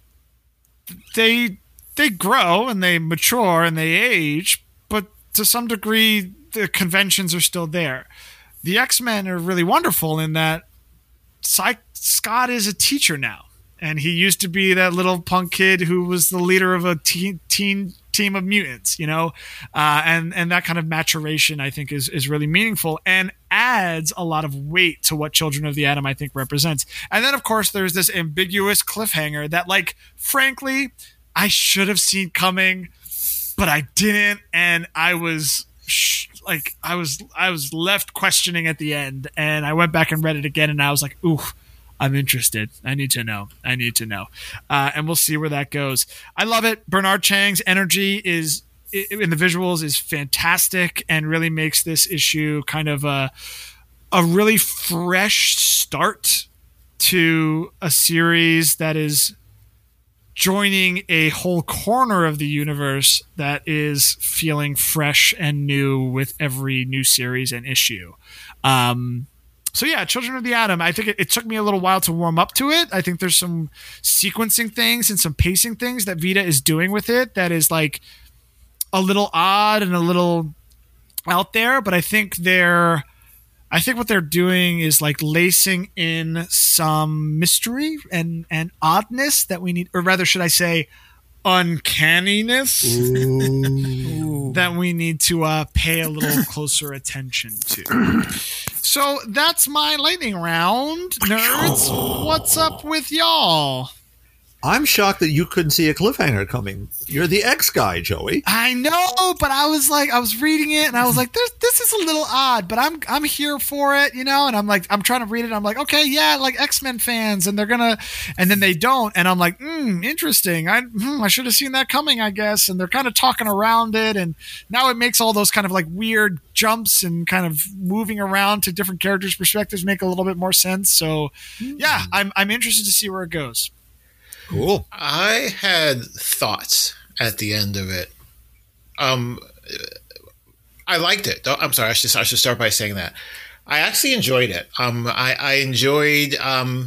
they they grow and they mature and they age, but to some degree the conventions are still there. The X-Men are really wonderful in that Cy- Scott is a teacher now. And he used to be that little punk kid who was the leader of a teen, teen team of mutants, you know? Uh, and, and that kind of maturation, I think, is, is really meaningful and adds a lot of weight to what Children of the Atom, I think, represents. And then, of course, there's this ambiguous cliffhanger that, like, frankly, I should have seen coming, but I didn't. And I was... Sh- like, I was I was left questioning at the end, and I went back and read it again, and I was like, ooh, I'm interested. I need to know. I need to know. Uh, and we'll see where that goes. I love it. Bernard Chang's energy is in the visuals is fantastic and really makes this issue kind of a, a really fresh start to a series that is joining a whole corner of the universe that is feeling fresh and new with every new series and issue. Um, So yeah, Children of the Atom, I think it, it took me a little while to warm up to it. I think there's some sequencing things and some pacing things that Vita is doing with it that is like a little odd and a little out there, but I think they're I think what they're doing is like lacing in some mystery and, and oddness that we need, or rather should I say uncanniness that we need to uh, pay a little closer attention to. So that's my lightning round, nerds. What's up with y'all? I'm shocked that you couldn't see a cliffhanger coming. You're the X guy, Joey. I know, but I was like, I was reading it and I was like, this, this is a little odd, but I'm I'm here for it, you know? And I'm like, I'm trying to read it. And I'm like, okay, yeah, like X-Men fans, and they're gonna, and then they don't. And I'm like, hmm, interesting. I hmm, I should have seen that coming, I guess. And they're kind of talking around it. And now it makes all those kind of like weird jumps and kind of moving around to different characters' perspectives make a little bit more sense. So yeah, I'm I'm interested to see where it goes. Cool. I had thoughts at the end of it. Um, I liked it. I'm sorry. I should, I should start by saying that. I actually enjoyed it. Um, I, I enjoyed um,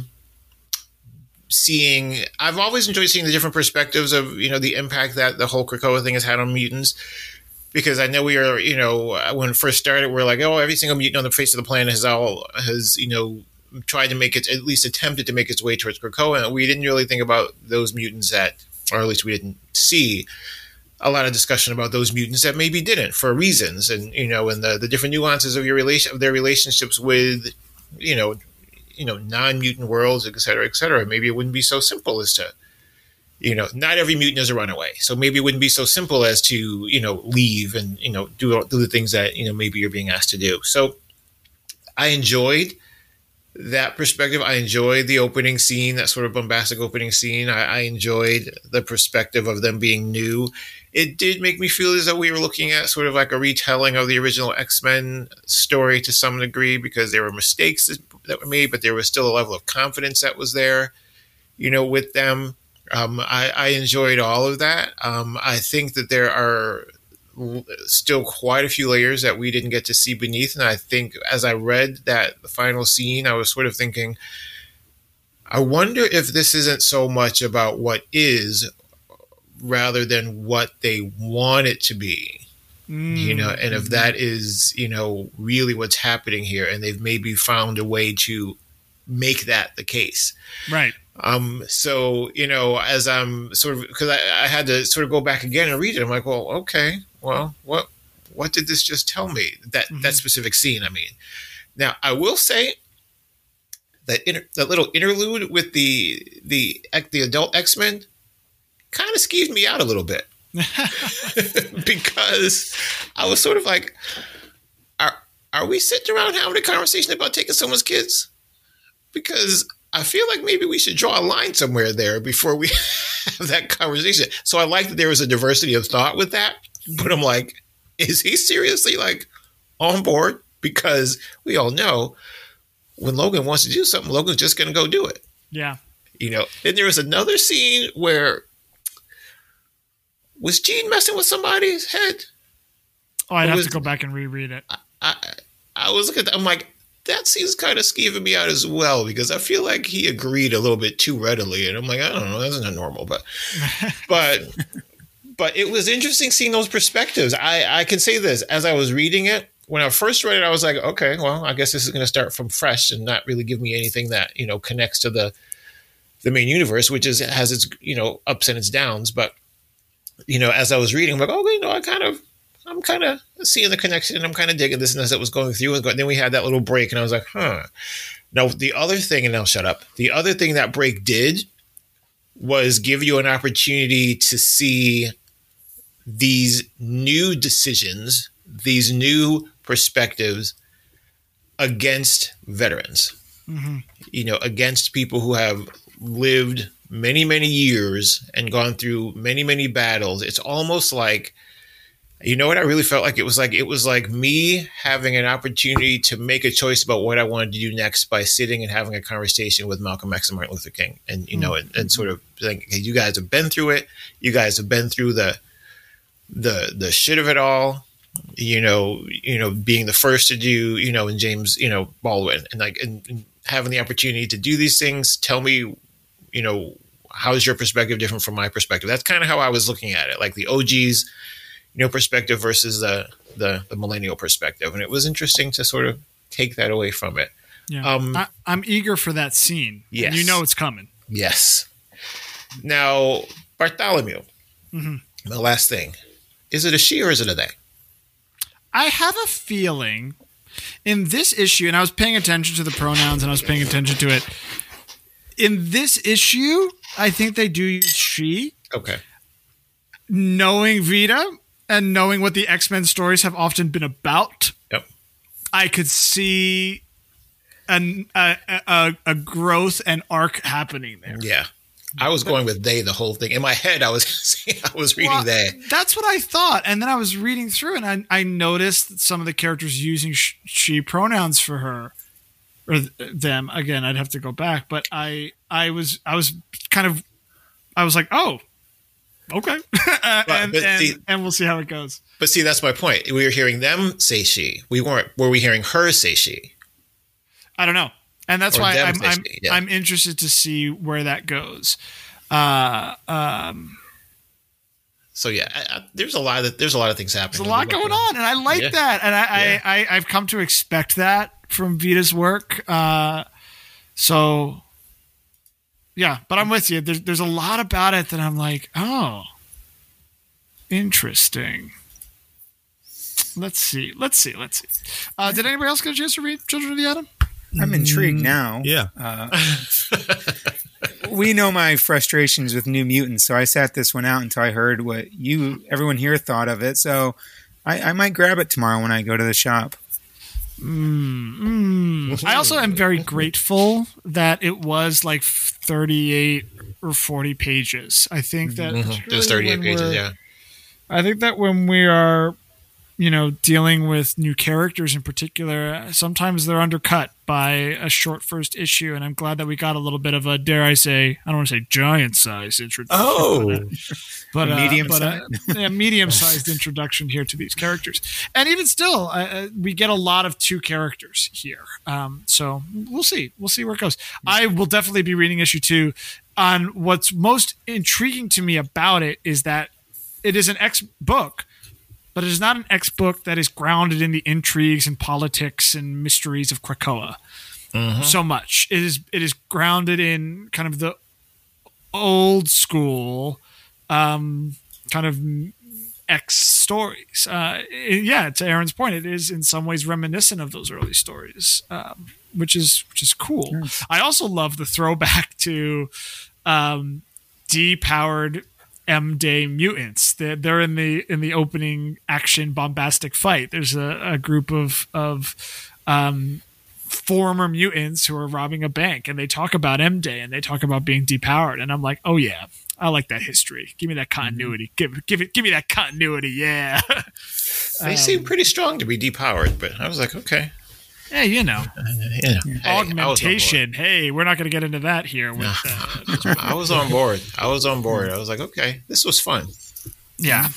seeing. I've always enjoyed seeing the different perspectives of, you know, the impact that the whole Krakoa thing has had on mutants. Because I know we are, you know, when it first started, we're like, oh, every single mutant on the face of the planet has all has, you know, tried to make it, at least attempted to make its way towards Krakoa. And we didn't really think about those mutants that, or at least we didn't see a lot of discussion about those mutants that maybe didn't for reasons. And, you know, and the, the different nuances of your relation, of their relationships with, you know, you know, non-mutant worlds, et cetera, et cetera. Maybe it wouldn't be so simple as to, you know, not every mutant is a runaway. So maybe it wouldn't be so simple as to, you know, leave and, you know, do, do the things that, you know, maybe you're being asked to do. So I enjoyed that perspective. I enjoyed the opening scene, that sort of bombastic opening scene. I, I enjoyed the perspective of them being new. It did make me feel as though we were looking at sort of like a retelling of the original X-Men story to some degree, because there were mistakes that were made, but there was still a level of confidence that was there, you know, with them. Um, I, I enjoyed all of that. Um, I think that there are still quite a few layers that we didn't get to see beneath. And I think as I read that the final scene, I was sort of thinking, I wonder if this isn't so much about what is, rather than what they want it to be. Mm. You know, and if that is, you know, really what's happening here, and they've maybe found a way to make that the case. Right. Um, so, you know, as I'm sort of, because I, I had to sort of go back again and read it, I'm like, well, okay, well, what what did this just tell me? That mm-hmm. that specific scene, I mean. Now, I will say that inter, that little interlude with the the the adult X-Men kind of skeeved me out a little bit. Because I was sort of like, are are we sitting around having a conversation about taking someone's kids? Because I feel like maybe we should draw a line somewhere there before we have that conversation. So I like that there was a diversity of thought with that, but I'm like, is he seriously like on board? Because we all know when Logan wants to do something, Logan's just going to go do it. Yeah. You know, then there was another scene where was Jean messing with somebody's head? Oh, I'd or have was, to go back and reread it. I, I, I was looking at that, I'm like, that seems kind of skeeving me out as well, because I feel like he agreed a little bit too readily. And I'm like, I don't know, that's not normal. But but but it was interesting seeing those perspectives. I, I can say this, as I was reading it, when I first read it, I was like, okay, well, I guess this is going to start from fresh and not really give me anything that, you know, connects to the the main universe, which is has its, you know, ups and its downs. But you know, as I was reading, I'm like, oh, you know, I kind of, I'm kind of seeing the connection, and I'm kind of digging this and as it was going through. And then we had that little break, and I was like, huh. Now, the other thing, and I'll shut up. The other thing that break did was give you an opportunity to see these new decisions, these new perspectives against veterans, mm-hmm. you know, against people who have lived many, many years and gone through many, many battles. It's almost like, you know what I really felt like? It was like, it was like me having an opportunity to make a choice about what I wanted to do next by sitting and having a conversation with Malcolm X and Martin Luther King. And, you know, and, and sort of like, hey, you guys have been through it. You guys have been through the, the, the shit of it all, you know, you know, being the first to do, you know, and James, you know, Baldwin, and like, and, and having the opportunity to do these things. Tell me, you know, how's your perspective different from my perspective? That's kind of how I was looking at it, like the O Gs, you know, perspective versus the, the the millennial perspective, and it was interesting to sort of take that away from it. Yeah, um, I, I'm eager for that scene. Yes, and you know it's coming. Yes. Now, Bartholomew. Mm-hmm. The last thing, is it a she or is it a they? I have a feeling in this issue, and I was paying attention to the pronouns, and I was paying attention to it. In this issue, I think they do use she. Okay. Knowing Vita and knowing what the X-Men stories have often been about, yep. I could see an, a, a, a growth and arc happening there. Yeah. I was going with they the whole thing. In my head, I was I was reading well, they. That's what I thought. And then I was reading through, and I, I noticed some of the characters using sh- she pronouns for her. Or them again. I'd have to go back, but I, I was, I was kind of, I was like, oh, okay, uh, but, and, but and, see, and we'll see how it goes. But see, that's my point. We were hearing them say she. We weren't. Were we hearing her say she? I don't know, and that's or why I'm, I'm, yeah. I'm interested to see where that goes. Uh, um. So yeah, I, I, there's a lot of there's a lot of things happening. There's a lot going on, and I like yeah. that, and I, yeah. I, I I've come to expect that from Vita's work. Uh, so yeah, but I'm with you. There's, there's a lot about it that I'm like, oh, interesting. Let's see. Let's see. Let's see. Uh, did anybody else get a chance to read Children of the Atom? I'm intrigued now. Yeah. Uh, we know my frustrations with New Mutants, so I sat this one out until I heard what you, everyone here thought of it. So I, I might grab it tomorrow when I go to the shop. Mm, mm. I also am very grateful that it was like thirty-eight or forty pages. I think that mm-hmm. It was thirty-eight pages, yeah. I think that when we are you know, dealing with new characters in particular, sometimes they're undercut by a short first issue. And I'm glad that we got a little bit of a, dare I say, I don't want to say giant size introduction. Oh, but uh, medium but, uh, yeah, medium sized introduction here to these characters. And even still, uh, we get a lot of two characters here. Um, so we'll see. We'll see where it goes. I will definitely be reading issue two. On what's most intriguing to me about it is that it is an X book, but it is not an X book that is grounded in the intrigues and politics and mysteries of Krakoa mm-hmm. so much. It is it is grounded in kind of the old school um, kind of X stories. Uh, yeah, to Aaron's point, it is in some ways reminiscent of those early stories, um, which is which is cool. Yes. I also love the throwback to um, depowered M-Day mutants. They're, they're in the in the opening action bombastic fight. There's a, a group of of um, former mutants who are robbing a bank, and they talk about M-Day and they talk about being depowered. And I'm like, oh yeah, I like that history. Give me that continuity. Give give it. Give me that continuity. Yeah. They um, seem pretty strong to be depowered, but I was like, okay. Yeah, you know, uh, you know hey, augmentation. Hey, we're not going to get into that here. With, uh, I was on board. I was on board. I was like, okay, this was fun. Yeah.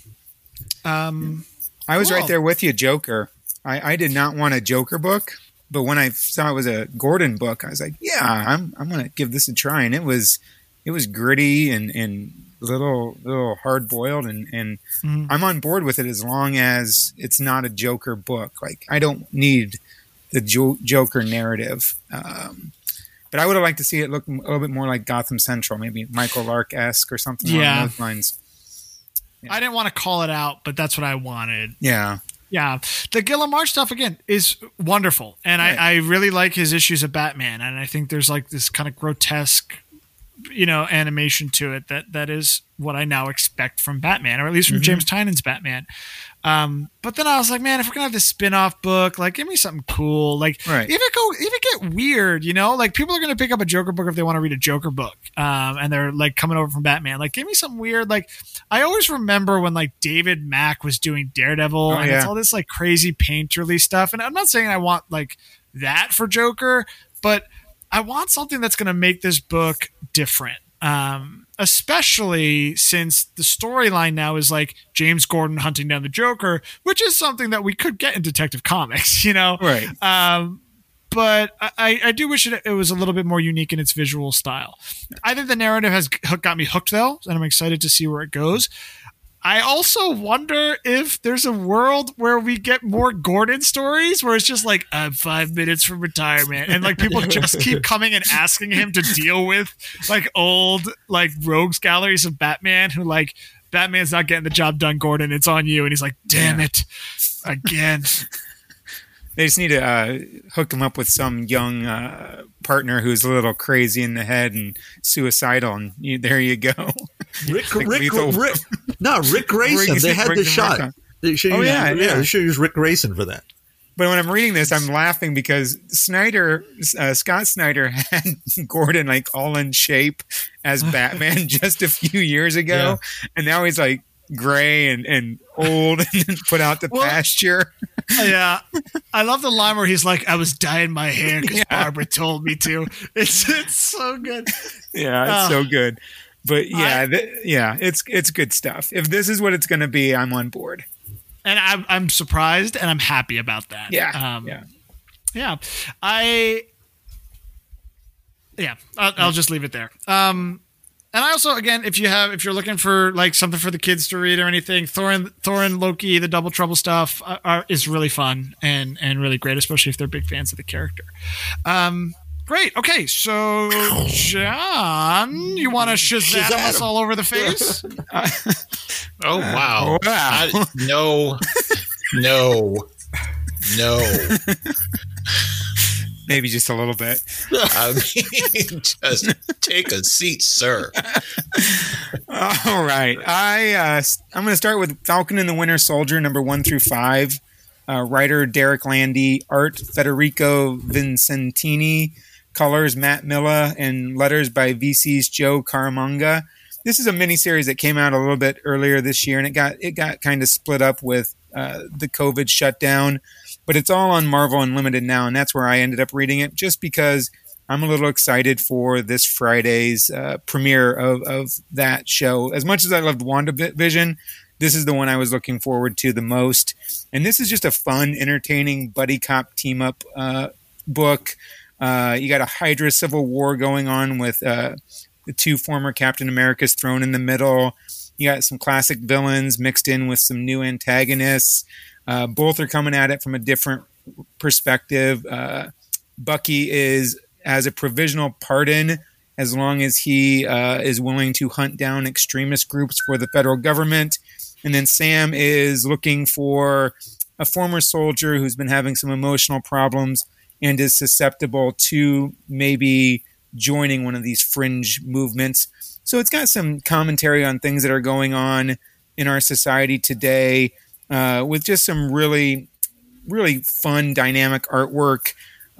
Um, I was cool. right there with you, Joker. I, I did not want a Joker book, but when I saw it was a Gordon book, I was like, yeah, I'm I'm going to give this a try. And it was it was gritty and and little little hard boiled, and and mm-hmm. I'm on board with it as long as it's not a Joker book. Like I don't need the jo- Joker narrative. Um, but I would have liked to see it look a little bit more like Gotham Central, maybe Michael Lark-esque or something yeah. along those lines. Yeah. I didn't want to call it out, but that's what I wanted. Yeah. Yeah. The Gilliam March stuff, again, is wonderful. And right. I, I really like his issues of Batman. And I think there's like this kind of grotesque, you know, animation to it that that is what I now expect from Batman, or at least from mm-hmm. James Tynion's Batman. Um, but then I was like, man, if we're gonna have this spin-off book, like give me something cool. Like right. even go even get weird, you know? Like people are gonna pick up a Joker book if they want to read a Joker book. Um, and they're like coming over from Batman. Like give me something weird. Like I always remember when like David Mack was doing Daredevil oh, and yeah. it's all this like crazy painterly stuff. And I'm not saying I want like that for Joker, but I want something that's gonna make this book different. Um, especially since the storyline now is like James Gordon hunting down the Joker, which is something that we could get in Detective Comics, you know? Right. Um, but I, I do wish it, it was a little bit more unique in its visual style. I think the narrative has got me hooked though, and I'm excited to see where it goes. I also wonder if there's a world where we get more Gordon stories where it's just like, I'm five minutes from retirement. And like people just keep coming and asking him to deal with like old like rogues galleries of Batman who like, Batman's not getting the job done, Gordon. It's on you. And he's like, damn it. Again. They just need to uh, hook him up with some young uh, partner who's a little crazy in the head and suicidal, and you, there you go. Rick, like Rick, Rick, no, Rick Grayson. Rick, they had Rick, the shot. They should oh use, yeah, yeah, yeah. They should use Rick Grayson for that. But when I'm reading this, I'm laughing because Snyder, uh, Scott Snyder, had Gordon like all in shape as Batman just a few years ago, yeah. and now he's like gray and, and old and put out the well, pasture. Yeah, I love the line where he's like, "I was dyeing my hair because yeah. Barbara told me to." It's it's so good. Yeah, it's uh, so good. But yeah, I, th- yeah, it's it's good stuff. If this is what it's going to be, I'm on board. And I'm I'm surprised and I'm happy about that. Yeah, um, yeah, yeah. I yeah, I'll, I'll just leave it there. Um, and I also, again, if you have, if you're looking for like something for the kids to read or anything, Thor and Thor and Loki, the Double Trouble stuff are, are, is really fun and and really great, especially if they're big fans of the character. Um, great. Okay, so John, you want to Shazam, Shazam us all over the face? uh, oh wow! Wow! I, no, no, no. Maybe just a little bit. I mean, just take a seat, sir. All right. I, uh, I'm going to start with Falcon and the Winter Soldier, number one through five. Uh, writer Derek Landy, art Federico Vincentini, colors Matt Milla, and letters by V C's Joe Caramagna. This is a miniseries that came out a little bit earlier this year, and it got it got kind of split up with uh, the COVID shutdown. But it's all on Marvel Unlimited now, and that's where I ended up reading it, just because I'm a little excited for this Friday's uh, premiere of, of that show. As much as I loved WandaVision, this is the one I was looking forward to the most. And this is just a fun, entertaining buddy cop team-up uh, book. Uh, you got a Hydra Civil War going on with uh, the two former Captain Americas thrown in the middle. You got some classic villains mixed in with some new antagonists. Uh, both are coming at it from a different perspective. Uh, Bucky is as a provisional pardon as long as he uh, is willing to hunt down extremist groups for the federal government. And then Sam is looking for a former soldier who's been having some emotional problems and is susceptible to maybe joining one of these fringe movements. So it's got some commentary on things that are going on in our society today, uh, with just some really, really fun, dynamic artwork.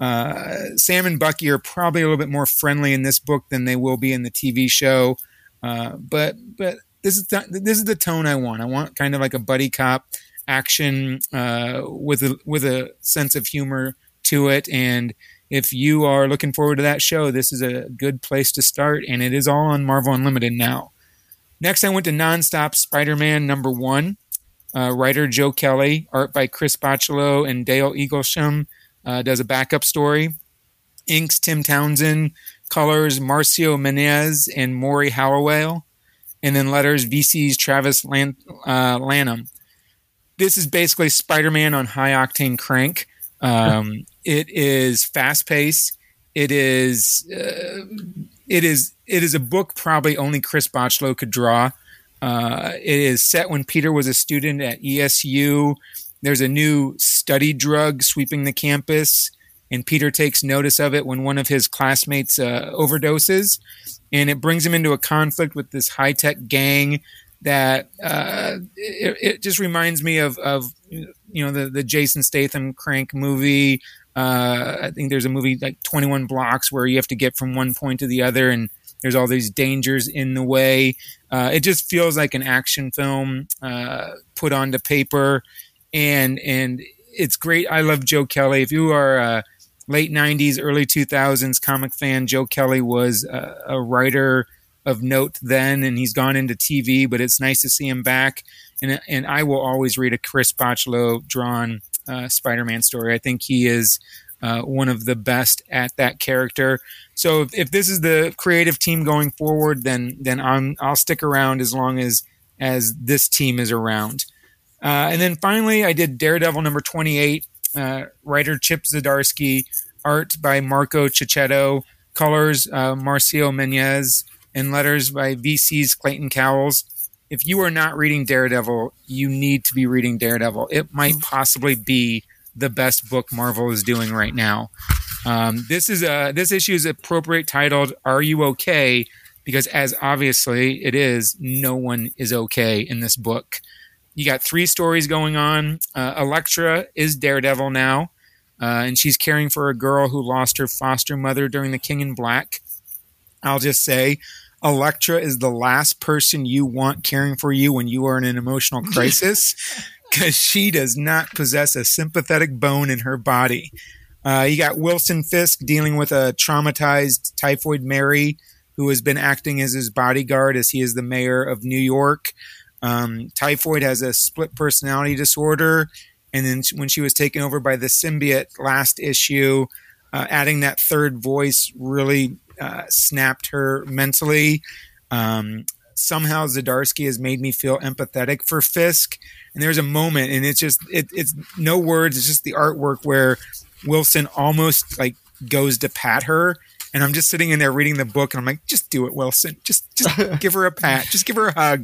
Uh, Sam and Bucky are probably a little bit more friendly in this book than they will be in the T V show. Uh, but but this is the, this is the tone I want. I want kind of like a buddy cop action uh, with a with a sense of humor to it. And if you are looking forward to that show, this is a good place to start. And it is all on Marvel Unlimited now. Next, I went to Nonstop Spider-Man number one. Uh, writer Joe Kelly, art by Chris Bachalo and Dale Eaglesham. Uh, does a backup story. Inks Tim Townsend, colors Marcio Menez and Maury Hallowell, and then letters V C's Travis Lan- uh, Lanham. This is basically Spider-Man on high octane crank. Um, it is fast paced. It is uh, it is it is a book probably only Chris Bachalo could draw. Uh, it is set when Peter was a student at E S U. There's a new study drug sweeping the campus, and Peter takes notice of it when one of his classmates uh, overdoses, and it brings him into a conflict with this high-tech gang that uh, it, it just reminds me of, of you know, the, the Jason Statham Crank movie. Uh, I think there's a movie like twenty-one Blocks where you have to get from one point to the other, and there's all these dangers in the way. Uh, it just feels like an action film uh, put onto paper. And and it's great. I love Joe Kelly. If you are a late nineties, early two thousands comic fan, Joe Kelly was a, a writer of note then, and he's gone into T V, but it's nice to see him back. And and I will always read a Chris Bachalo drawn uh, Spider-Man story. I think he is uh, one of the best at that character. So if, if this is the creative team going forward, then then I'm, I'll stick around as long as as this team is around. Uh, and then finally, I did Daredevil number twenty-eight, uh, writer Chip Zdarsky, art by Marco Cicchetto, colors uh, Marcio Menez, and letters by V C's Clayton Cowles. If you are not reading Daredevil, you need to be reading Daredevil. It might possibly be the best book Marvel is doing right now. Um, this is a, this issue is appropriate titled "Are You Okay?" because, as obviously it is, no one is okay in this book. You got three stories going on. Uh, Elektra is Daredevil now, uh, and she's caring for a girl who lost her foster mother during the King in Black. I'll just say, Elektra is the last person you want caring for you when you are in an emotional crisis, because she does not possess a sympathetic bone in her body. Uh, you got Wilson Fisk dealing with a traumatized Typhoid Mary, who has been acting as his bodyguard as he is the mayor of New York. Um, Typhoid has a split personality disorder, and then when she was taken over by the symbiote last issue, uh, adding that third voice really uh, snapped her mentally. Um, somehow Zdarsky has made me feel empathetic for Fisk, and there's a moment, and it's just it, it's no words, it's just the artwork where Wilson almost like goes to pat her. And I'm just sitting in there reading the book, and I'm like, just do it, Wilson. Just just give her a pat. Just give her a hug.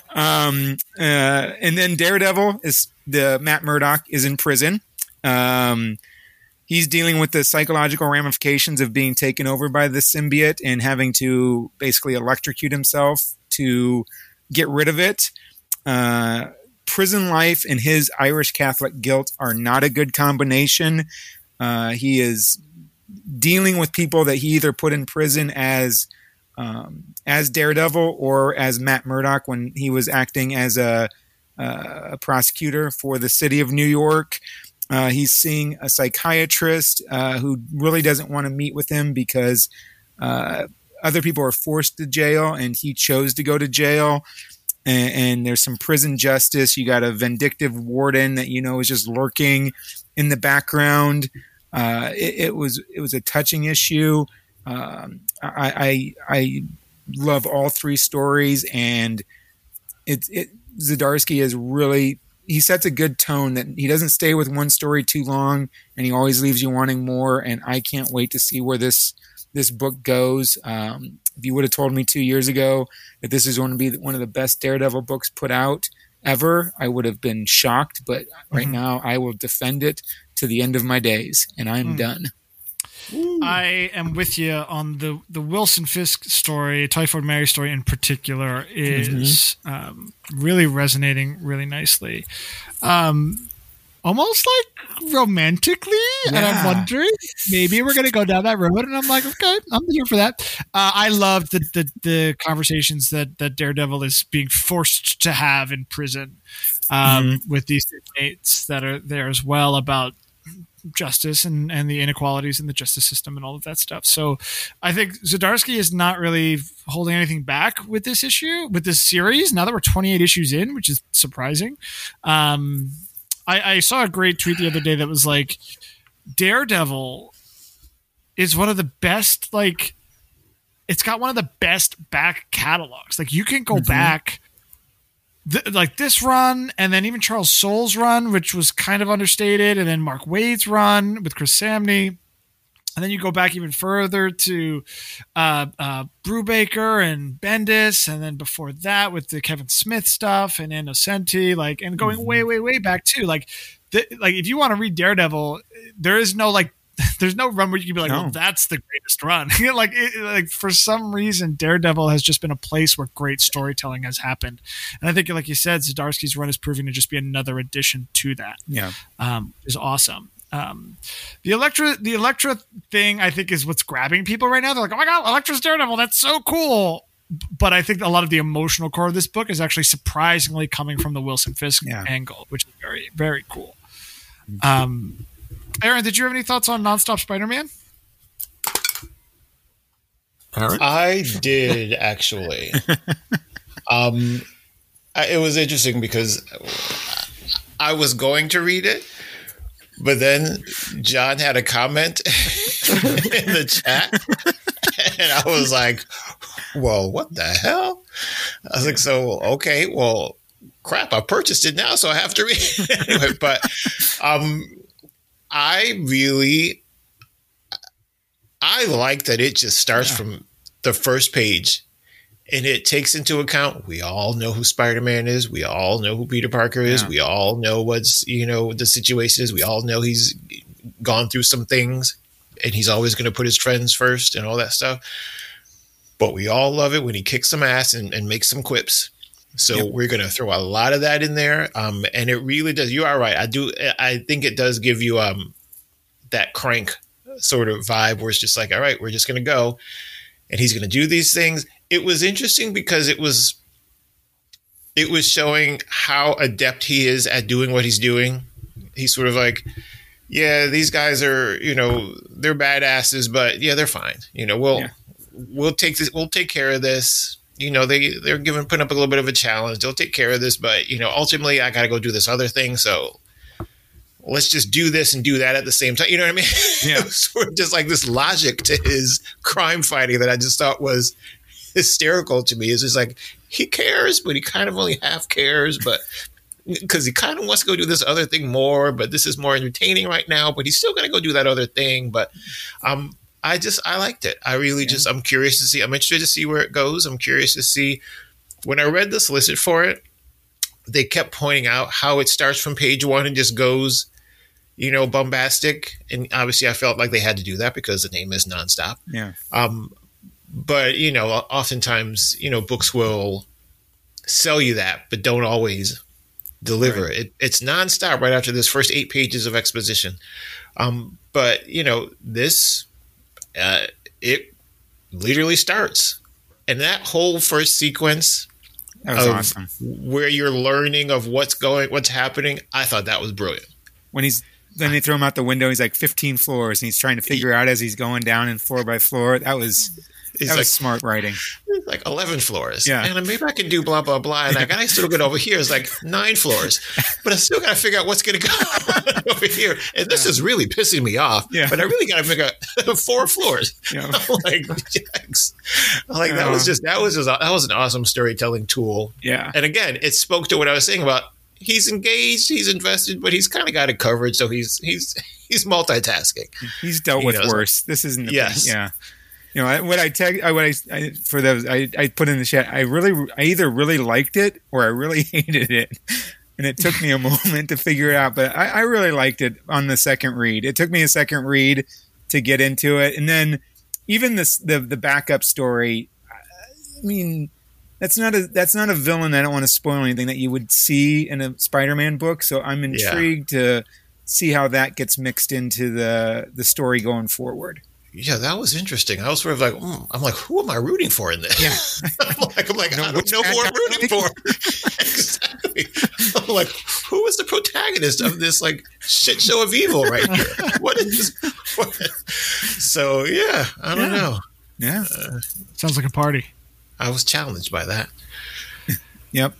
Um, uh, and then Daredevil, is the Matt Murdock, is in prison. Um, he's dealing with the psychological ramifications of being taken over by the symbiote and having to basically electrocute himself to get rid of it. Uh, prison life and his Irish Catholic guilt are not a good combination. Uh, he is dealing with people that he either put in prison as um, as Daredevil or as Matt Murdock when he was acting as a uh, a prosecutor for the city of New York. Uh, he's seeing a psychiatrist uh, who really doesn't want to meet with him because uh, other people are forced to jail and he chose to go to jail. And, and there's some prison justice. You got a vindictive warden that you know is just lurking in the background. Uh, it, it was it was a touching issue. Um, I, I I love all three stories, and it, it Zdarsky is really. He sets a good tone that he doesn't stay with one story too long, and he always leaves you wanting more. And I can't wait to see where this this book goes. Um, if you would have told me two years ago that this is going to be one of the best Daredevil books put out ever, I would have been shocked. But right mm-hmm. now, I will defend it to the end of my days, and I'm mm. done. Ooh. I am with you on the, the Wilson Fisk story, Typhoid Mary story in particular, is mm-hmm. um, really resonating really nicely. Um, almost like romantically. Yeah. And I'm wondering, maybe we're going to go down that road. And I'm like, okay, I'm here for that. Uh, I loved the, the, the conversations that, that Daredevil is being forced to have in prison um, mm-hmm. with these inmates that are there as well about justice and, and the inequalities in the justice system and all of that stuff. So I think Zdarsky is not really holding anything back with this issue, with this series, now that we're twenty-eight issues in, which is surprising. Um, I, I saw a great tweet the other day that was like, Daredevil is one of the best, like, it's got one of the best back catalogs. Like, you can go mm-hmm. back Th- like this run, and then even Charles Soule's run, which was kind of understated, and then Mark Waid's run with Chris Samney, and then you go back even further to uh, uh, Brubaker and Bendis, and then before that with the Kevin Smith stuff and Innocenti, like, and going mm-hmm. way, way, way back too. Like, th- like if you want to read Daredevil, there is no like. There's no run where you can be like, no. well, that's the greatest run. like, it, like for some reason, Daredevil has just been a place where great storytelling has happened. And I think, like you said, Zdarsky's run is proving to just be another addition to that. Yeah. Um, is awesome. Um, the Elektra, the Elektra thing, I think, is what's grabbing people right now. They're like, oh my God, Elektra's Daredevil. That's so cool. But I think a lot of the emotional core of this book is actually surprisingly coming from the Wilson Fisk yeah. angle, which is very, very cool. Um, Aaron, did you have any thoughts on Nonstop Spider-Man? Aaron? I did, actually. um, I, it was interesting because I was going to read it, but then John had a comment in the chat, and I was like, whoa, what the hell? I was like, so, okay, well, crap, I purchased it now, so I have to read it. Anyway, but um, I really, I like that it just starts yeah. from the first page, and it takes into account, we all know who Spider-Man is. We all know who Peter Parker is. Yeah. We all know what's, you know, the situation is. We all know he's gone through some things, and he's always going to put his friends first and all that stuff. But we all love it when he kicks some ass and, and makes some quips. So yep. we're going to throw a lot of that in there. Um, and it really does. You are right. I do. I think it does give you um, that Crank sort of vibe where it's just like, all right, we're just going to go. And he's going to do these things. It was interesting because it was, it was showing how adept he is at doing what he's doing. He's sort of like, yeah, these guys are, you know, they're badasses, but yeah, they're fine. You know, we'll, yeah. we'll take this, we'll take care of this. You know, they, they're giving, putting up a little bit of a challenge. They'll take care of this, but, you know, ultimately I got to go do this other thing. So let's just do this and do that at the same time. You know what I mean? Yeah. It was sort of just like this logic to his crime fighting that I just thought was hysterical to me. It's just like, he cares, but he kind of only half cares, but because he kind of wants to go do this other thing more, but this is more entertaining right now, but he's still going to go do that other thing. But, um, I just, I liked it. I really yeah. just, I'm curious to see, I'm interested to see where it goes. I'm curious to see, when I read the solicit for it, they kept pointing out how it starts from page one and just goes, you know, bombastic. And obviously I felt like they had to do that because the name is Nonstop. Yeah. Um, but, you know, oftentimes, you know, books will sell you that, but don't always deliver right. it. It's nonstop right after this first eight pages of exposition. Um, but, you know, this... Uh, it literally starts, and that whole first sequence That was of awesome. where you're learning of what's going, what's happening. I thought that was brilliant. When he's then they throw him out the window, he's like fifteen floors, and he's trying to figure out as he's going down in floor by floor. That was He's that like, was smart writing. like eleven floors. Yeah. And maybe I can do blah, blah, blah. And that guy still get over here is like nine floors. But I still got to figure out what's going to go on over here. And this is really pissing me off. Yeah. But I really got to figure out four floors. Yeah. I'm like, yikes. Like that was just, that was just, that was an awesome storytelling tool. Yeah. And again, it spoke to what I was saying about he's engaged, he's invested, but he's kind of got it covered. So he's, he's, he's multitasking. He's dealt He with knows. worse. This isn't. The Yes. Yeah. You know I- what I tag. I, what I, I for those I, I put in the chat. I really, I either really liked it or I really hated it, and it took me a moment to figure it out. But I, I really liked it on the second read. It took me a second read to get into it, and then even this the the backup story. I mean, that's not a that's not a villain. I don't want to spoil anything that you would see in a Spider-Man book. So I'm intrigued to see how that gets mixed into the the story going forward. Yeah, that was interesting. I was sort of like, mm, I'm like, who am I rooting for in this? Yeah. I'm like, I'm like, No, I don't which know who bad I'm guy? rooting for. Exactly. I'm like, who is the protagonist of this like shit show of evil right here? What is this? What? So yeah, I don't Yeah. know. Yeah. Sounds like a party. I was challenged by that. Yep.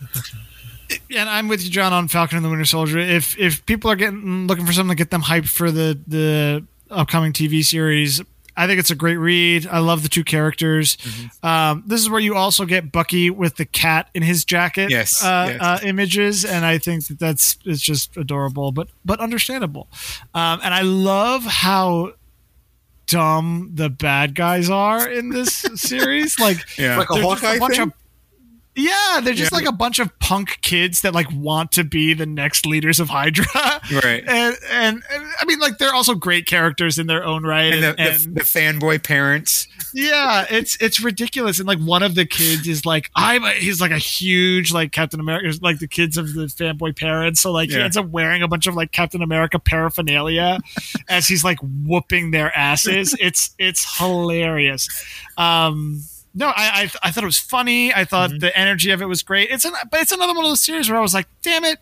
And I'm with you, John, on Falcon and the Winter Soldier. If if people are getting looking for something to get them hyped for the the upcoming T V series, I think it's a great read. I love the two characters. Mm-hmm. Um, this is where you also get Bucky with the cat in his jacket Yes, uh, yes. Uh, images, and I think that that's it's just adorable, but but understandable. Um, and I love how dumb the bad guys are in this series. Like, Yeah. Like a they're just Hawkeye bunch thing? of yeah, they're just Yeah. like a bunch of punk kids that like want to be the next leaders of Hydra. Right. And, and and I mean, like, they're also great characters in their own right. And the, and, the, the fanboy parents. yeah, it's it's ridiculous. And like one of the kids is like, I'm a, he's like a huge like Captain America, like the kids of the fanboy parents. So like he Yeah. ends up wearing a bunch of like Captain America paraphernalia as he's like whooping their asses. It's it's hilarious. Um, no, I, I I thought it was funny. I thought Mm-hmm. the energy of it was great. It's an but it's another one of those series where I was like, damn it.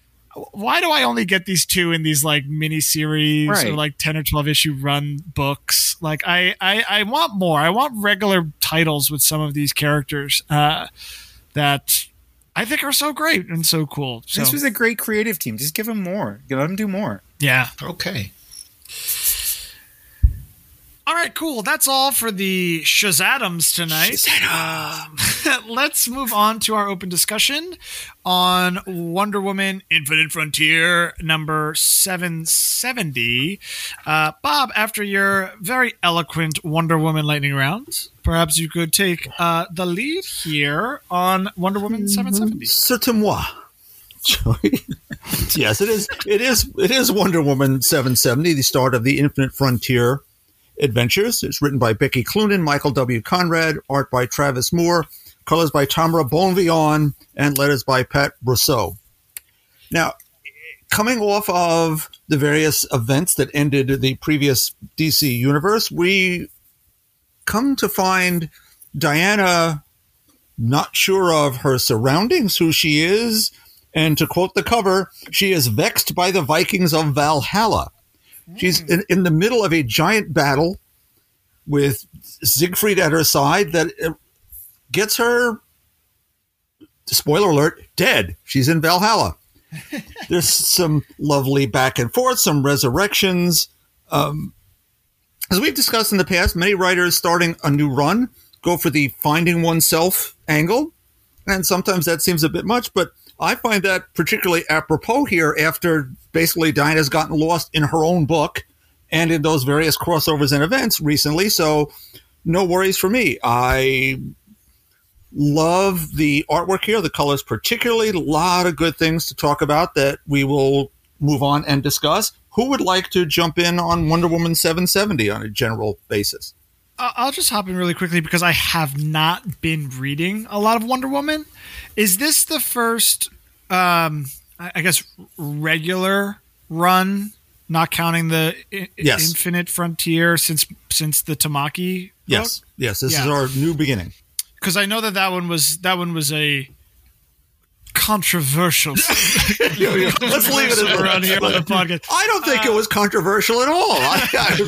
Why do I only get these two in these like mini series or Right. like ten or twelve issue run books? Like I, I, I want more. I want regular titles with some of these characters uh, that I think are so great and so cool. So This was a great creative team. Just give them more. Let them do more. yeah. Okay. All right, cool. That's all for the Shazadams tonight. Um, let's move on to our open discussion on Wonder Woman Infinite Frontier number seven seventy. Uh, Bob, after your very eloquent Wonder Woman lightning round, perhaps you could take uh, the lead here on Wonder Woman seven seventy. Certainement. Yes, it is. It is. It is Wonder Woman seven seventy, the start of the Infinite Frontier adventures. It's written by Becky Cloonan, Michael W. Conrad, art by Travis Moore, colors by Tamara Bonvillain, and letters by Pat Brousseau. Now, coming off of the various events that ended the previous D C universe, we come to find Diana not sure of her surroundings, who she is, and to quote the cover, she is vexed by the Vikings of Valhalla. She's in, in the middle of a giant battle with Siegfried at her side that uh, gets her, spoiler alert, dead. She's in Valhalla. There's some lovely back and forth, some resurrections. Um, as we've discussed in the past, many writers starting a new run go for the finding oneself angle, and sometimes that seems a bit much, but I find that particularly apropos here after basically Diana's gotten lost in her own book and in those various crossovers and events recently, so no worries for me. I love the artwork here, the colors particularly, a lot of good things to talk about that we will move on and discuss. Who would like to jump in on Wonder Woman seven seventy on a general basis? I- I'll just hop in really quickly because I have not been reading a lot of Wonder Woman. Is this the first, um, I I guess, regular run, not counting the I- Yes. Infinite Frontier since since the Tamaki? Yes, yes, this Yeah. is our new beginning. Because I know that that one was that one was a controversial. Let's leave it at around here on the podcast. I don't think uh, it was controversial at all. I,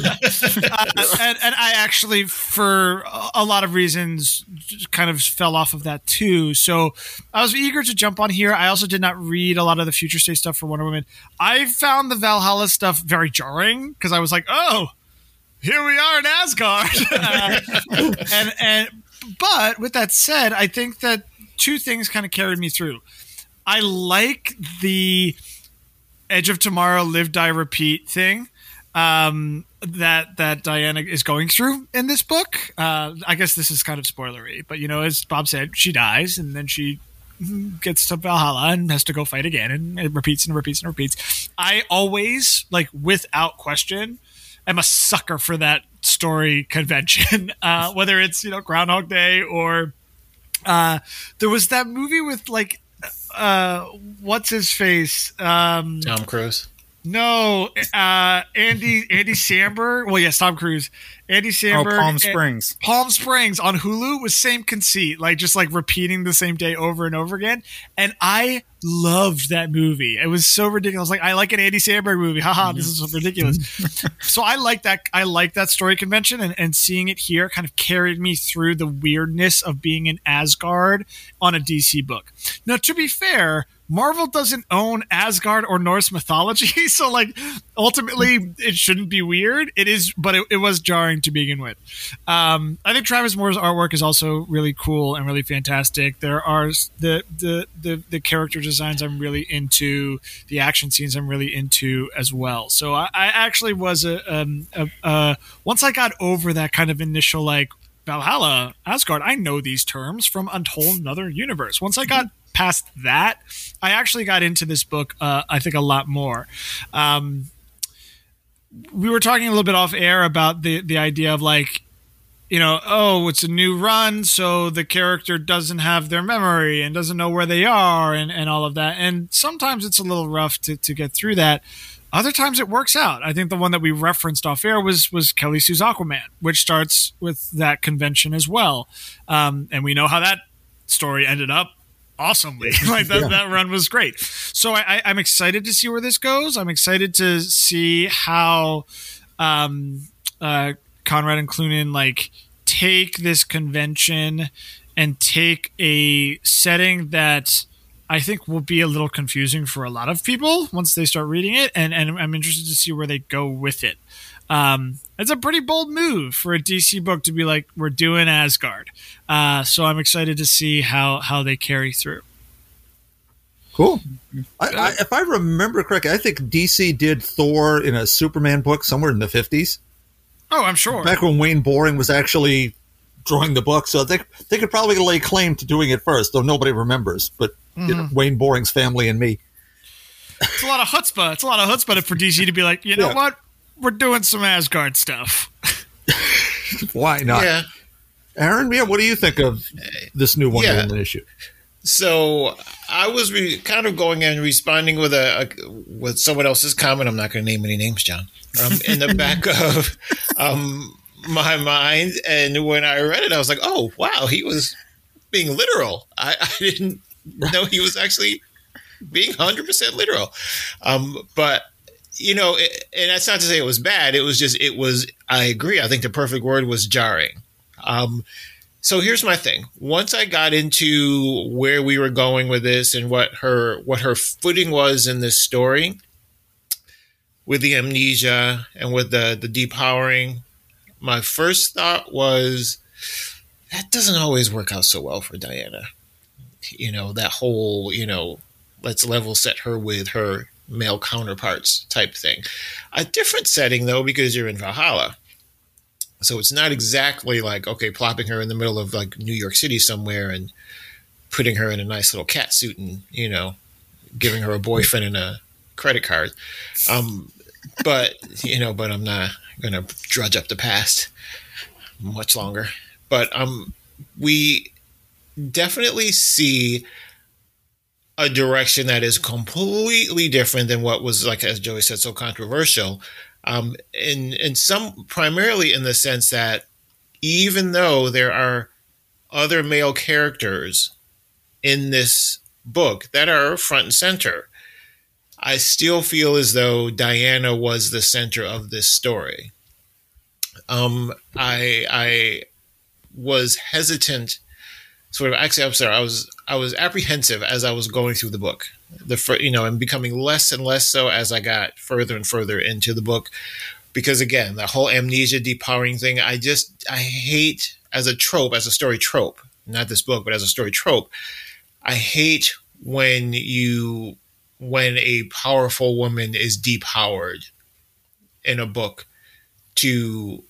I, uh, and, and I actually, for a lot of reasons, kind of fell off of that too. So I was eager to jump on here. I also did not read a lot of the Future State stuff for Wonder Woman. I found the Valhalla stuff very jarring because I was like, oh, here we are in Asgard. uh, and and but with that said, I think that two things kind of carried me through. I like the Edge of Tomorrow, Live, Die, Repeat thing um, that that Diana is going through in this book. Uh, I guess this is kind of spoilery, but you know, as Bob said, she dies and then she gets to Valhalla and has to go fight again, and it repeats and repeats and repeats. I always, like, without question, am a sucker for that story convention, uh, whether it's, you know, Groundhog Day or uh, there was that movie with, like, uh, what's his face? Um, Tom Cruise. No, uh, Andy Andy Samberg. Well, yes, Tom Cruise. Andy Samberg. Oh, Palm Springs. Palm Springs on Hulu was same conceit, like just like repeating the same day over and over again. And I loved that movie. It was so ridiculous. Like, I like an Andy Samberg movie. Haha, this is so ridiculous. So I like that. I like that story convention, and, and seeing it here kind of carried me through the weirdness of being in Asgard on a D C book. Now, to be fair, Marvel doesn't own Asgard or Norse mythology, so like ultimately it shouldn't be weird. It is, but it, it was jarring to begin with. Um, I think Travis Moore's artwork is also really cool and really fantastic. There are the the the, the character designs I'm really into, the action scenes I'm really into as well. So I, I actually was a, um, a, a once I got over that kind of initial like Valhalla, Asgard, I know these terms from a whole another universe. Once I got past that, I actually got into this book, uh, I think, a lot more. Um, we were talking a little bit off air about the, the idea of like, you know, oh, it's a new run, so the character doesn't have their memory and doesn't know where they are and, and all of that. And sometimes it's a little rough to, to get through that. Other times it works out. I think the one that we referenced off air was was Kelly Sue's Aquaman, which starts with that convention as well. Um, and we know how that story ended up awesomely. Like that, yeah. that run was great. So I, I, I'm excited to see where this goes. I'm excited to see how um, uh, Conrad and Clunan like take this convention and take a setting that I think will be a little confusing for a lot of people once they start reading it, and, and I'm interested to see where they go with it. Um, it's a pretty bold move for a D C book to be like, we're doing Asgard. Uh, so I'm excited to see how, how they carry through. Cool. I, I, if I remember correctly, I think D C did Thor in a Superman book somewhere in the fifties. Oh, I'm sure. Back when Wayne Boring was actually drawing the book, so they they could probably lay claim to doing it first, though nobody remembers. But mm-hmm. you know, Wayne Boring's family and me. It's a lot of chutzpah. It's a lot of chutzpah for D C to be like, you know yeah. what? We're doing some Asgard stuff. Why not? Yeah. Aaron, yeah, what do you think of this new Wonder yeah. Woman issue? So I was re- kind of going in and responding with a, a with someone else's comment. I'm not going to name any names, John. Um, in the back of um, my mind, and when I read it, I was like, "Oh, wow, he was being literal." I, I didn't know he was actually being one hundred percent literal. Um, but you know, it, and that's not to say it was bad. It was just it was. I agree. I think the perfect word was jarring. Um, So here's my thing. Once I got into where we were going with this and what her what her footing was in this story, with the amnesia and with the the depowering, my first thought was that doesn't always work out so well for Diana. You know, that whole, you know, let's level set her with her male counterparts type thing. A different setting though, because you're in Valhalla. So it's not exactly like, okay, plopping her in the middle of like New York City somewhere and putting her in a nice little cat suit and, you know, giving her a boyfriend and a credit card. Um, but, you know, but I'm not going to drudge up the past much longer. But um, we definitely see a direction that is completely different than what was, like, as Joey said, so controversial. Um, in, in some, primarily in the sense that even though there are other male characters in this book that are front and center. I still feel as though Diana was the center of this story. Um, I I was hesitant, sort of. Actually, I'm sorry. I was I was apprehensive as I was going through the book. The fir- you know, and becoming less and less so as I got further and further into the book, because again, the whole amnesia depowering thing. I just I hate as a trope, as a story trope. Not this book, but as a story trope. I hate when you. when a powerful woman is depowered in a book to,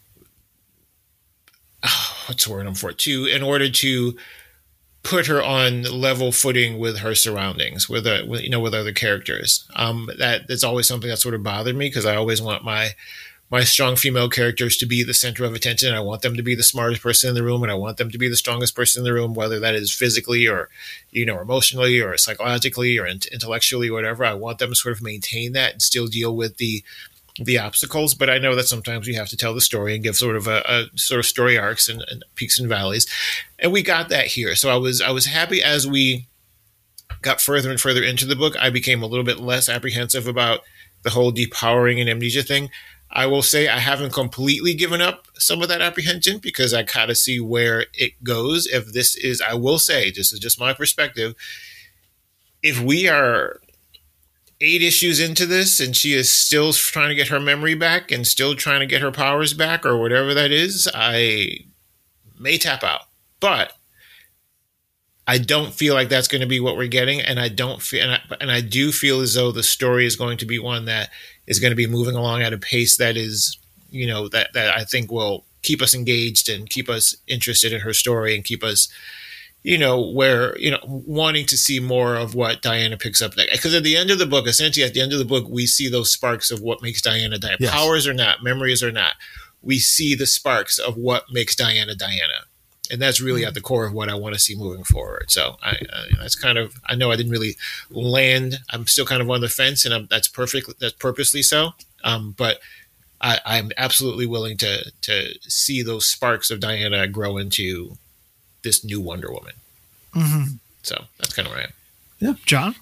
oh, what's the word I'm for? To, in order to put her on level footing with her surroundings, with, uh, with you know, with other characters. Um, that that's always something that sort of bothered me, because I always want my my strong female characters to be the center of attention. I want them to be the smartest person in the room, and I want them to be the strongest person in the room, whether that is physically or, you know, emotionally or psychologically or intellectually, or whatever. I want them to sort of maintain that and still deal with the the obstacles. But I know that sometimes we have to tell the story and give sort of a, a sort of story arcs and, and peaks and valleys. And we got that here. So I was I was happy as we got further and further into the book. I became a little bit less apprehensive about the whole depowering and amnesia thing. I will say I haven't completely given up some of that apprehension, because I kind of see where it goes. If this is, I will say, this is just my perspective, if we are eight issues into this and she is still trying to get her memory back and still trying to get her powers back or whatever that is, I may tap out. But I don't feel like that's going to be what we're getting, and I don't feel, and I, and I do feel as though the story is going to be one that is going to be moving along at a pace that is, you know, that that I think will keep us engaged and keep us interested in her story and keep us, you know, where, you know, wanting to see more of what Diana picks up. Because at the end of the book, essentially at the end of the book, we see those sparks of what makes Diana Diana. Yes. Powers or not, memories or not, we see the sparks of what makes Diana Diana. And that's really at the core of what I want to see moving forward. So I, uh, that's kind of, I know I didn't really land. I'm still kind of on the fence, and I'm, that's perfect. That's purposely so. Um, but I, I'm absolutely willing to to see those sparks of Diana grow into this new Wonder Woman. Mm-hmm. So that's kind of where I am. Yeah, John.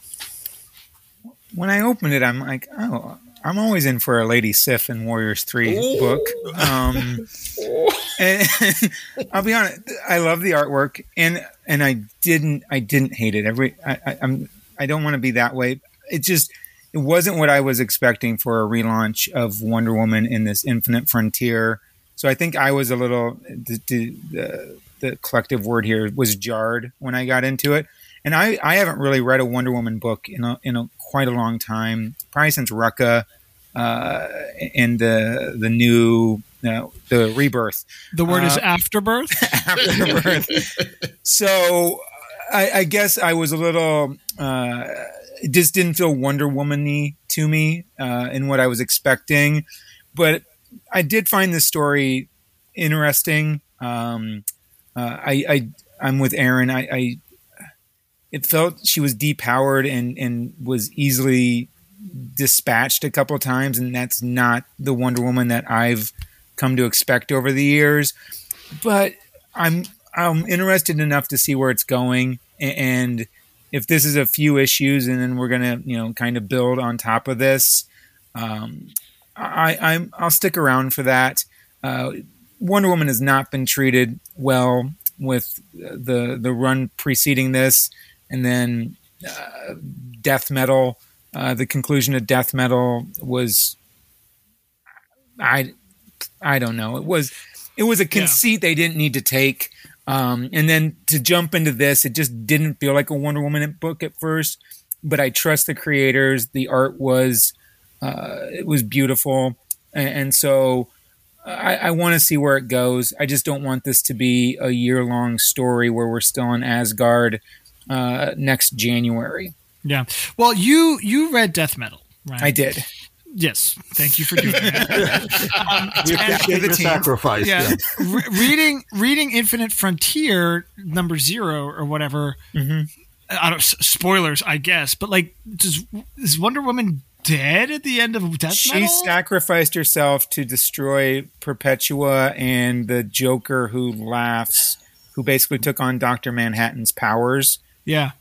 When I opened it, I'm like, oh, I'm always in for a Lady Sif in Warriors three Ooh. book. Um, and I'll be honest, I love the artwork, and and I didn't I didn't hate it. Every I, I, I'm I don't want to be that way. It just it wasn't what I was expecting for a relaunch of Wonder Woman in this Infinite Frontier. So I think I was a little the the, the, the collective word here was jarred when I got into it. And I, I haven't really read a Wonder Woman book in a, in a quite a long time, probably since Rucka uh, and the the new uh, the Rebirth. The word uh, is afterbirth. Afterbirth. So I, I guess I was a little. Uh, it just didn't feel Wonder Woman-y to me uh, in what I was expecting, but I did find this story interesting. Um, uh, I, I I'm with Aaron. I. I It felt she was depowered and, and was easily dispatched a couple of times, and that's not the Wonder Woman that I've come to expect over the years. But I'm I'm interested enough to see where it's going, and if this is a few issues, and then we're gonna you know kind of build on top of this, um, I I'm I'll stick around for that. Uh, Wonder Woman has not been treated well with the the run preceding this. And then uh, Death Metal, uh, the conclusion of Death Metal was, I, I don't know. It was, it was a conceit yeah. they didn't need to take. Um, and then to jump into this, it just didn't feel like a Wonder Woman book at first. But I trust the creators. The art was, uh, it was beautiful, and, and so I, I want to see where it goes. I just don't want this to be a year long story where we're still in Asgard. Uh, next January. Yeah. Well, you you read Death Metal, right? I did. Yes. Thank you for doing that. um, We appreciate your sacrifice. Yeah. yeah. Re- reading reading Infinite Frontier number zero or whatever. Mm-hmm. I don't spoilers, I guess, but like, does is Wonder Woman dead at the end of Death she Metal? She sacrificed herself to destroy Perpetua and the Joker who laughs, who basically took on Doctor Manhattan's powers. Yeah.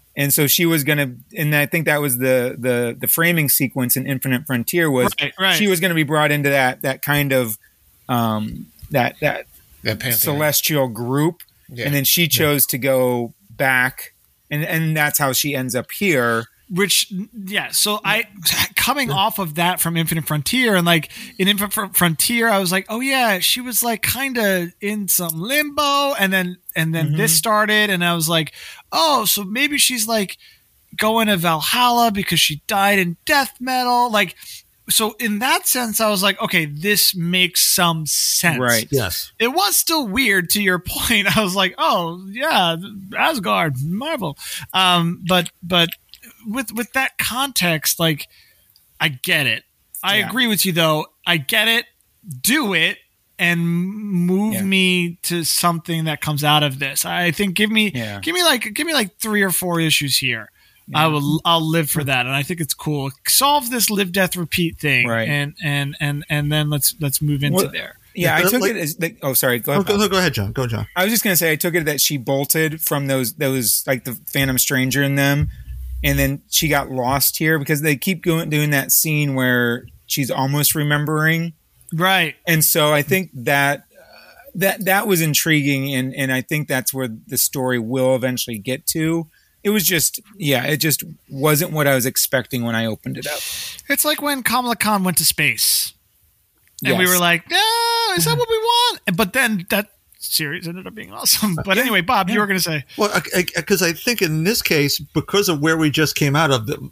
And so she was going to, and I think that was the the the framing sequence in Infinite Frontier was Right, right. she was going to be brought into that that kind of um, that that That Pantheon. celestial group, Yeah. and then she chose to go back, and and that's how she ends up here. Which, yeah, so I, coming off of that from Infinite Frontier, and like in Infinite Fr- Frontier, I was like, oh yeah, she was like kind of in some limbo, and then, and then this started, and I was like, oh, so maybe she's like going to Valhalla because she died in death metal. Like, so in that sense, I was like, okay, this makes some sense. Right. Yes. It was still weird to your point. I was like, oh yeah, Asgard, Marvel. Um, but, but, with with that context, like, I get it. I Yeah. agree with you though. I get it. Do it and move Yeah. me to something that comes out of this. I think give me Yeah. give me like give me like three or four issues here. I will I'll live for that, and I think it's cool. Solve this live death repeat thing, Right. and and and and then let's let's move into Well, there. Yeah, I but took like- it as the, oh sorry, go Oh, ahead. go, no, go ahead, John. Go, John. I was just gonna say I took it that she bolted from those those like the Phantom Stranger in them, and then she got lost here because they keep going doing that scene where she's almost remembering, Right. and so I think that uh, that that was intriguing, and and I think that's where the story will eventually get to. It was just yeah, it just wasn't what I was expecting when I opened it up. It's like when Kamala Khan went to space. And we Yes. were like, no, is that what we want? But then that series ended up being awesome. But anyway, Bob, you were going to say. Well, because I, I, I think in this case, because of where we just came out of, the,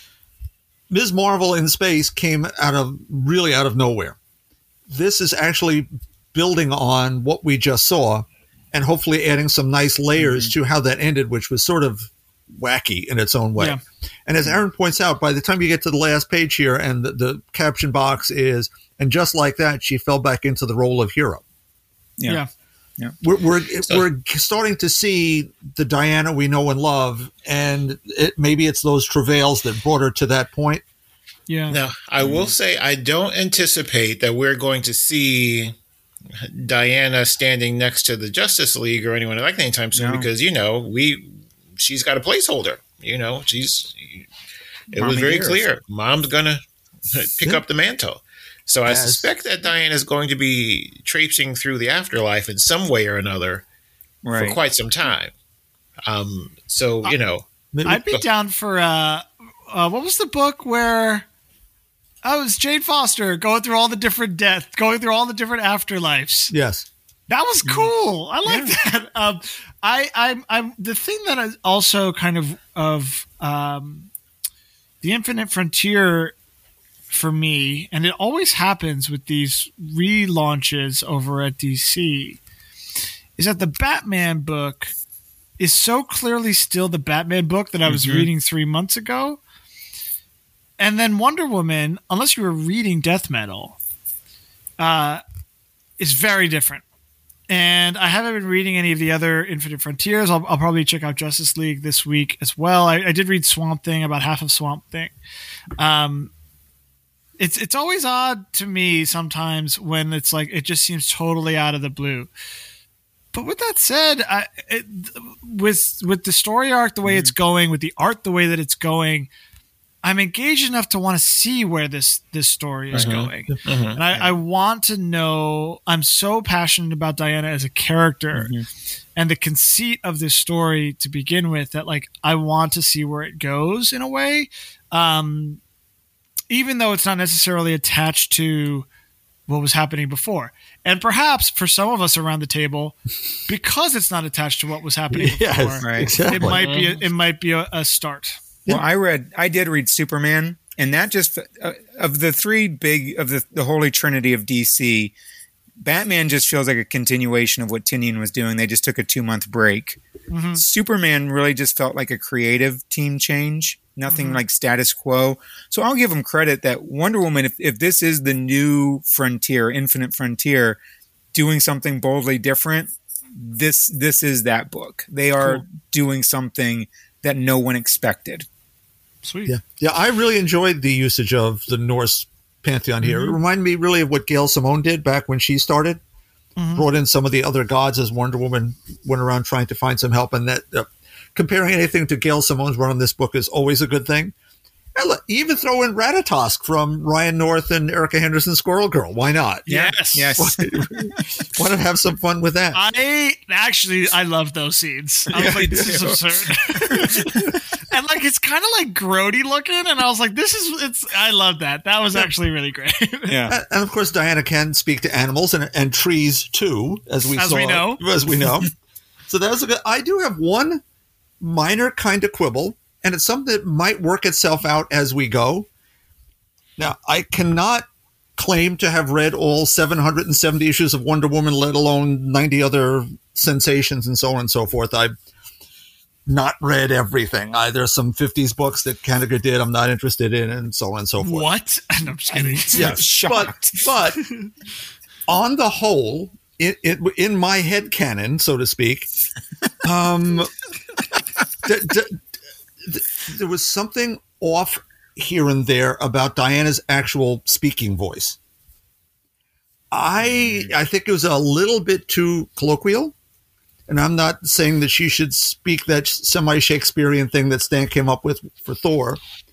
Miz Marvel in space came out of really out of nowhere. This is actually building on what we just saw, and hopefully adding some nice layers to how that ended, which was sort of wacky in its own way. Yeah. And as Aaron points out, by the time you get to the last page here, and the, the caption box is, and just like that, she fell back into the role of hero. Yeah. Yeah. We're we're, we're starting to see the Diana we know and love, and it, maybe it's those travails that brought her to that point. Yeah. Now, I will say I don't anticipate that we're going to see Diana standing next to the Justice League or anyone like that anytime soon, No. because, you know, we she's got a placeholder. You know, she's it was Mommy very dearest. clear. Mom's gonna pick up the mantle. So I Yes. suspect that Diana is going to be traipsing through the afterlife in some way or another Right. for quite some time. Um, so you know, Maybe- I'd be down for, uh, uh, what was the book where, oh, it was Jane Foster going through all the different deaths, going through all the different afterlives. yes. That was cool. I like that. Um, I, I'm, I'm the thing that is also kind of of um, the Infinite Frontier for me, and it always happens with these relaunches over at D C, is that the Batman book is so clearly still the Batman book that I was reading three months ago, and then Wonder Woman, unless you were reading Death Metal, uh, is very different. And I haven't been reading any of the other Infinite Frontiers. I'll, I'll probably check out Justice League this week as well. I, I did read Swamp Thing, about half of Swamp Thing. Um, it's it's always odd to me sometimes when it's like it just seems totally out of the blue. But with that said, I, it, with with the story arc the way it's going, with the art the way that it's going, I'm engaged enough to want to see where this this story is going, and I, I want to know. I'm so passionate about Diana as a character and the conceit of this story to begin with that, like, I want to see where it goes in a way, um, even though it's not necessarily attached to what was happening before. And perhaps for some of us around the table, because it's not attached to what was happening Yes, before, Right. exactly. it might be a, it might be a, a start. Well, I read, I did read Superman, and that just uh, of the three big of the the holy trinity of D C, Batman just feels like a continuation of what Tynion was doing. They just took a two month break. Superman really just felt like a creative team change, nothing like status quo. So I'll give them credit that Wonder Woman, if if this is the new frontier, infinite frontier, doing something boldly different, this this is that book. They are doing something that no one expected. Sweet. Yeah, yeah. I really enjoyed the usage of the Norse pantheon here. It reminded me really of what Gail Simone did back when she started. Brought in some of the other gods as Wonder Woman went around trying to find some help, and that uh, comparing anything to Gail Simone's run on this book is always a good thing. And look, even throw in Ratatosk from Ryan North and Erica Henderson's Squirrel Girl. Why not? Yes. Yes. Why not have some fun with that? I actually, I love those scenes. I was Yeah, like, I this is do. absurd. And like, it's kind of like grody looking. And I was like, this is, it's, I love that. That was actually really great. Yeah. And- And of course, Diana can speak to animals and, and trees too, as we As saw, we know. as we know. So that was a good. I do have one minor kind of quibble, and it's something that might work itself out as we go. Now, I cannot claim to have read all seven hundred seventy issues of Wonder Woman, let alone ninety other sensations and so on and so forth. I've not read everything. I, there's some fifties books that Kanigher did I'm not interested in, and so on and so forth. What? No, I'm just kidding. Yes, Shocked. but but on the whole, in, in, in my head canon, so to speak, um, d- d- d- there was something off here and there about Diana's actual speaking voice. I I think it was a little bit too colloquial. And I'm not saying that she should speak that semi-Shakespearean thing that Stan came up with for Thor.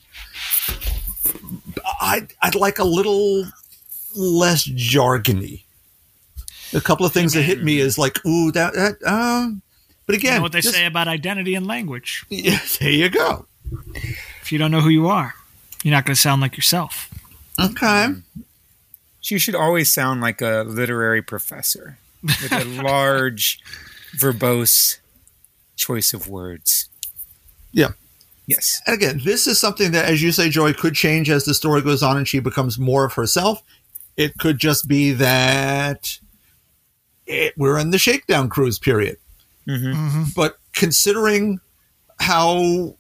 I'd, I'd like a little less jargony. A couple of things that hit me is like, ooh, that, that um, but again, You know what they just- say about identity and language. yeah, there you go. If you don't know who you are, you're not going to sound like yourself. Okay. She should always sound like a literary professor with a large, verbose choice of words. Yeah. Yes. And again, this is something that, as you say, Joy, could change as the story goes on and she becomes more of herself. It could just be that it, we're in the shakedown cruise period. Mm-hmm. But considering how,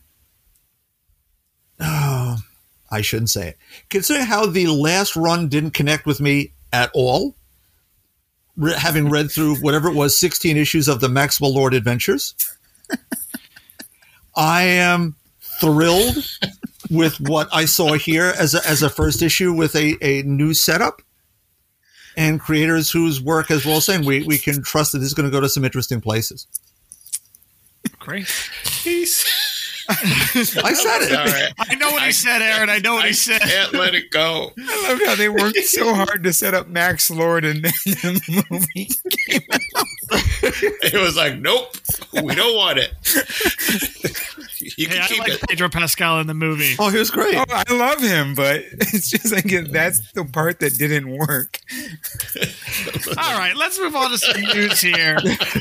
oh, I shouldn't say it. Considering how the last run didn't connect with me at all, re- having read through whatever it was, sixteen issues of the Maxwell Lord Adventures, I am thrilled with what I saw here as a, as a first issue with a, a new setup and creators whose work, as we're all saying, we, we can trust that this is going to go to some interesting places. Great. He's, I said it. sorry. I know what he said, Aaron. I know what I he said. can't let it go. I love how they worked so hard to set up Max Lord and then the movie came out. It was like, nope, we don't want it. You Hey, can I keep like it. Pedro Pascal in the movie. Oh, he was great. Oh, I love him, but it's just like that's the part that didn't work. All right, let's move on to some news here.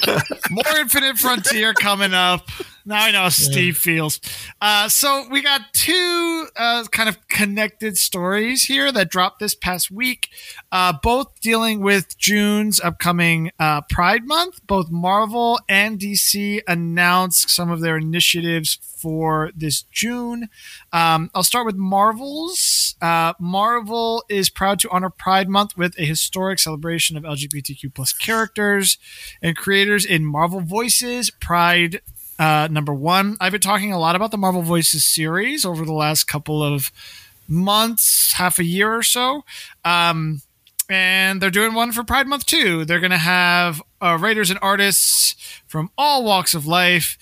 More Infinite Frontier coming up. Now I know how Steve feels. Uh, so we got two uh, kind of connected stories here that dropped this past week, uh, both dealing with June's upcoming uh, Pride Month. Both Marvel and D C announced some of their initiatives for this June. Um, I'll start with Marvel's. Uh, Marvel is proud to honor Pride Month with a historic celebration of L G B T Q plus characters and creators in Marvel Voices Pride uh, number one. I've been talking a lot about the Marvel Voices series over the last couple of months, half a year or so. Um, and they're doing one for Pride Month too. They're going to have uh, writers and artists from all walks of life.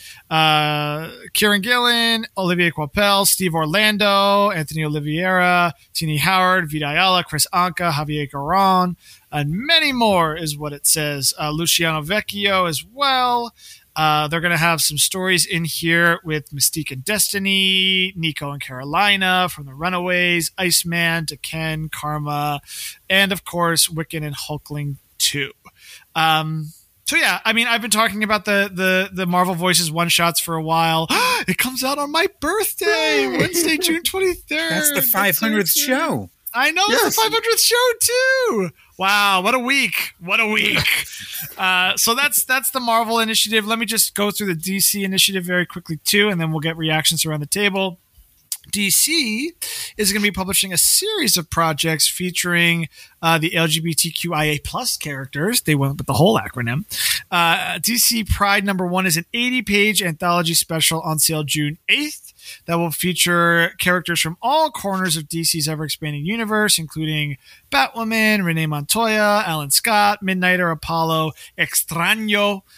Uh, Kieran Gillen, Olivier Coipel, Steve Orlando, Anthony Oliveira, Tini Howard, Vida Ayala, Chris Anka, Javier Garron, and many more is what it says. Uh, Luciano Vecchio as well. Uh, they're going to have some stories in here with Mystique and Destiny, Nico and Carolina from the Runaways, Iceman, Ken, Karma, and of course Wiccan and Hulkling two. Um, so yeah, I mean, I've been talking about the the the Marvel Voices one shots for a while. It comes out on my birthday, Wednesday, June twenty-third. That's the five hundredth so show. I know, Yes. it's the five hundredth show too. Wow, what a week! What a week! uh, so that's that's the Marvel initiative. Let me just go through the D C initiative very quickly too, and then we'll get reactions around the table. D C is going to be publishing a series of projects featuring uh, the L G B T Q I A plus characters. They went with the whole acronym. Uh, D C Pride number one is an eighty-page anthology special on sale June eighth that will feature characters from all corners of D C's ever-expanding universe, including Batwoman, Renee Montoya, Alan Scott, Midnighter, Apollo, Extraño,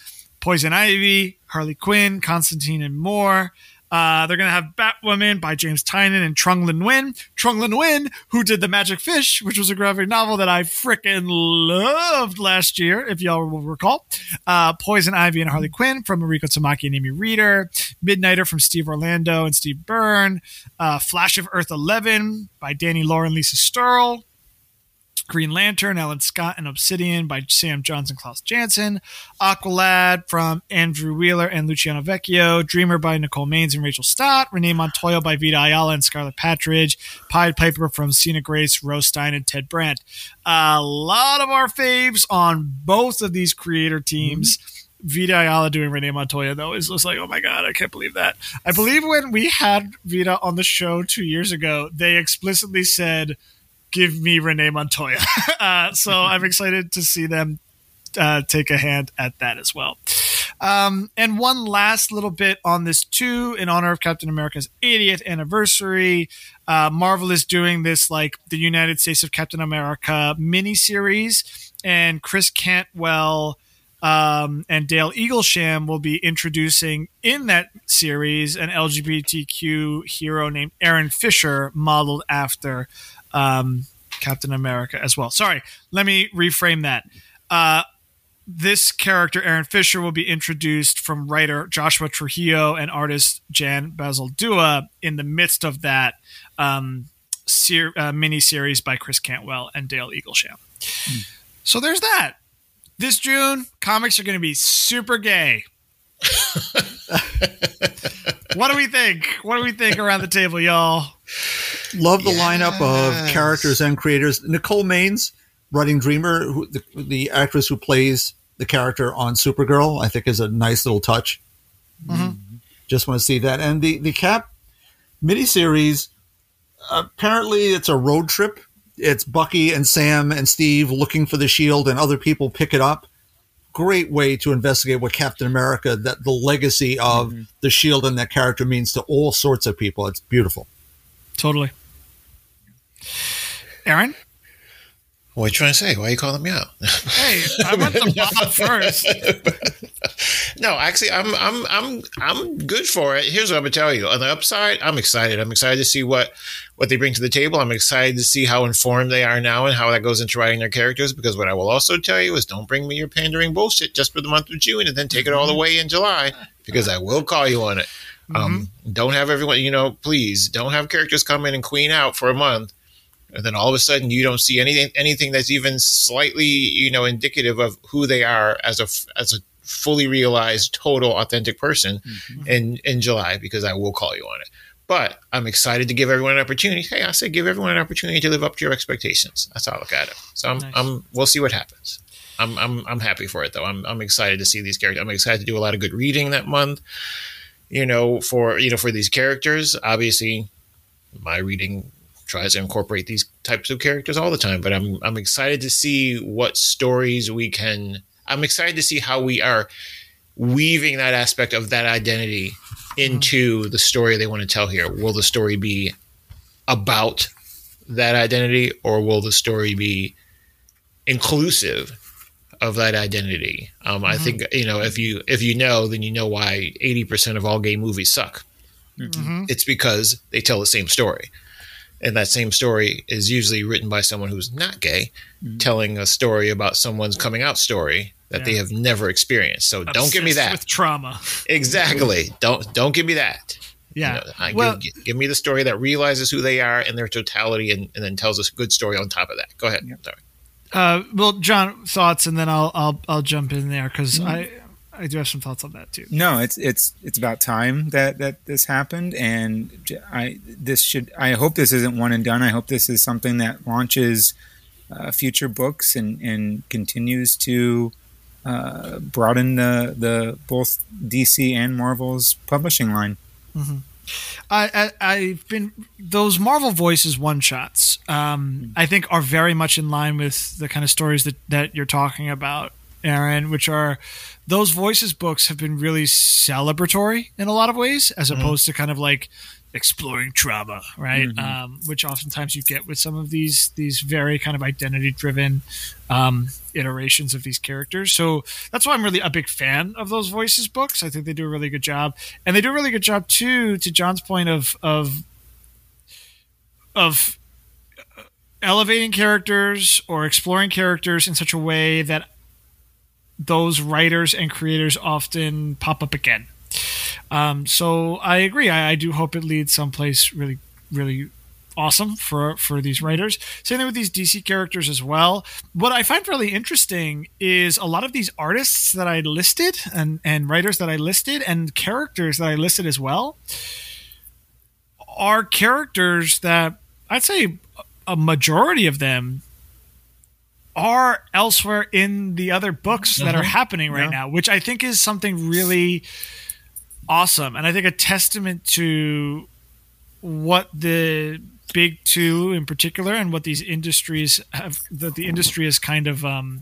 Poison Ivy, Harley Quinn, Constantine, and more. Uh, they're going to have Batwoman by James Tynion and Trung Le Nguyen. Trung Le Nguyen, who did The Magic Fish, which was a graphic novel that I frickin' loved last year, if y'all will recall. Uh, Poison Ivy and Harley Quinn from Mariko Tamaki and Amy Reeder. Midnighter from Steve Orlando and Steve Byrne. Uh, Flash of Earth eleven by Danny Laura and Lisa Sturl. Green Lantern, Alan Scott and Obsidian by Sam Johns and Klaus Janson. Aqualad from Andrew Wheeler and Luciano Vecchio. Dreamer by Nicole Maines and Rachel Stott. Renee Montoya by Vita Ayala and Scarlett Patridge. Pied Piper from Sina Grace, Rose Stein, and Ted Brandt. A lot of our faves on both of these creator teams. Mm-hmm. Vita Ayala doing Renee Montoya, though, is just like, oh my God, I can't believe that. I believe when we had Vita on the show two years ago, they explicitly said, give me Renee Montoya. uh, so I'm excited to see them uh, take a hand at that as well. Um, and one last little bit on this too, in honor of Captain America's eightieth anniversary. Uh, Marvel is doing this like the United States of Captain America miniseries, and Chris Cantwell um, and Dale Eaglesham will be introducing in that series an L G B T Q hero named Aaron Fisher, modeled after Um, Captain America as well. Sorry, let me reframe that. Uh, this character, Aaron Fisher, will be introduced from writer Joshua Trujillo and artist Jan Bazaldua in the midst of that um, ser- uh, mini-series by Chris Cantwell and Dale Eaglesham. Mm. So there's that. This June, comics are going to be super gay. What do we think? What do we think around the table, y'all? Love the yes. lineup of characters and creators. Nicole Maines, writing Dreamer, who, the, the actress who plays the character on Supergirl, I think is a nice little touch. Mm-hmm. Just want to see that. And the, the Cap miniseries, apparently it's a road trip. It's Bucky and Sam and Steve looking for the shield, and other people pick it up. Great way to investigate what Captain America, that the legacy of mm-hmm. the shield and that character means to all sorts of people. It's beautiful. Totally. Aaron? What are you trying to say? Why are you calling me out? Hey, I went the Bob first. No, actually, I'm I'm I'm I'm good for it. Here's what I'm gonna tell you. On the upside, I'm excited. I'm excited to see what what they bring to the table. I'm excited to see how informed they are now and how that goes into writing their characters. Because what I will also tell you is, don't bring me your pandering bullshit just for the month of June and then take it all the way in July, because I will call you on it. Mm-hmm. Um, don't have everyone, you know, please don't have characters come in and queen out for a month, and then all of a sudden you don't see anything anything that's even slightly, you know, indicative of who they are as a as a fully realized, total, authentic person mm-hmm. in in July, because I will call you on it. But I'm excited to give everyone an opportunity. Hey, I say give everyone an opportunity to live up to your expectations. That's how I look at it. So I'm, nice. I'm we'll see what happens. I'm I'm I'm happy for it though. I'm I'm excited to see these characters. I'm excited to do a lot of good reading that month. You know, for you know, for these characters, obviously, my reading tries to incorporate these types of characters all the time. But I'm I'm excited to see what stories we can. I'm excited to see how we are weaving that aspect of that identity into mm-hmm. the story they want to tell here. Will the story be about that identity, or will the story be inclusive of that identity? Um, mm-hmm. I think, you know, if you if you know, then you know why eighty percent of all gay movies suck. Mm-hmm. It's because they tell the same story. And that same story is usually written by someone who's not gay, mm-hmm. telling a story about someone's coming out story that yeah. they have never experienced. So Obsessed don't give me that. With trauma. Exactly. don't don't give me that. Yeah. You know, I, well, give, give me the story that realizes who they are in their totality, and, and then tells us a good story on top of that. Go ahead. Yeah. Sorry. Uh, well, John, thoughts, and then I'll I'll I'll jump in there because mm-hmm. I I do have some thoughts on that too. No, it's it's it's about time that, that this happened, and I this should I hope this isn't one and done. I hope this is something that launches uh, future books and, and continues to uh, broaden the the both D C and Marvel's publishing line. Mm-hmm. I, I, I've been those Marvel Voices one shots. Um, I think are very much in line with the kind of stories that, that you're talking about, Aaron. Which are those Voices books have been really celebratory in a lot of ways, as opposed mm-hmm. to kind of like exploring trauma, right? Mm-hmm. Um, which oftentimes you get with some of these these very kind of identity driven um, iterations of these characters. So that's why I'm really a big fan of those Voices books. I think they do a really good job, and they do a really good job too. To John's point of of of elevating characters or exploring characters in such a way that those writers and creators often pop up again. Um, so I agree. I, I do hope it leads someplace really, really awesome for, for these writers. Same thing with these D C characters as well. What I find really interesting is a lot of these artists that I listed and, and writers that I listed and characters that I listed as well are characters that I'd say a majority of them are elsewhere in the other books that Mm-hmm. are happening right Yeah. now, which I think is something really awesome. And I think a testament to what the big two in particular and what these industries have, that the industry has kind of, um,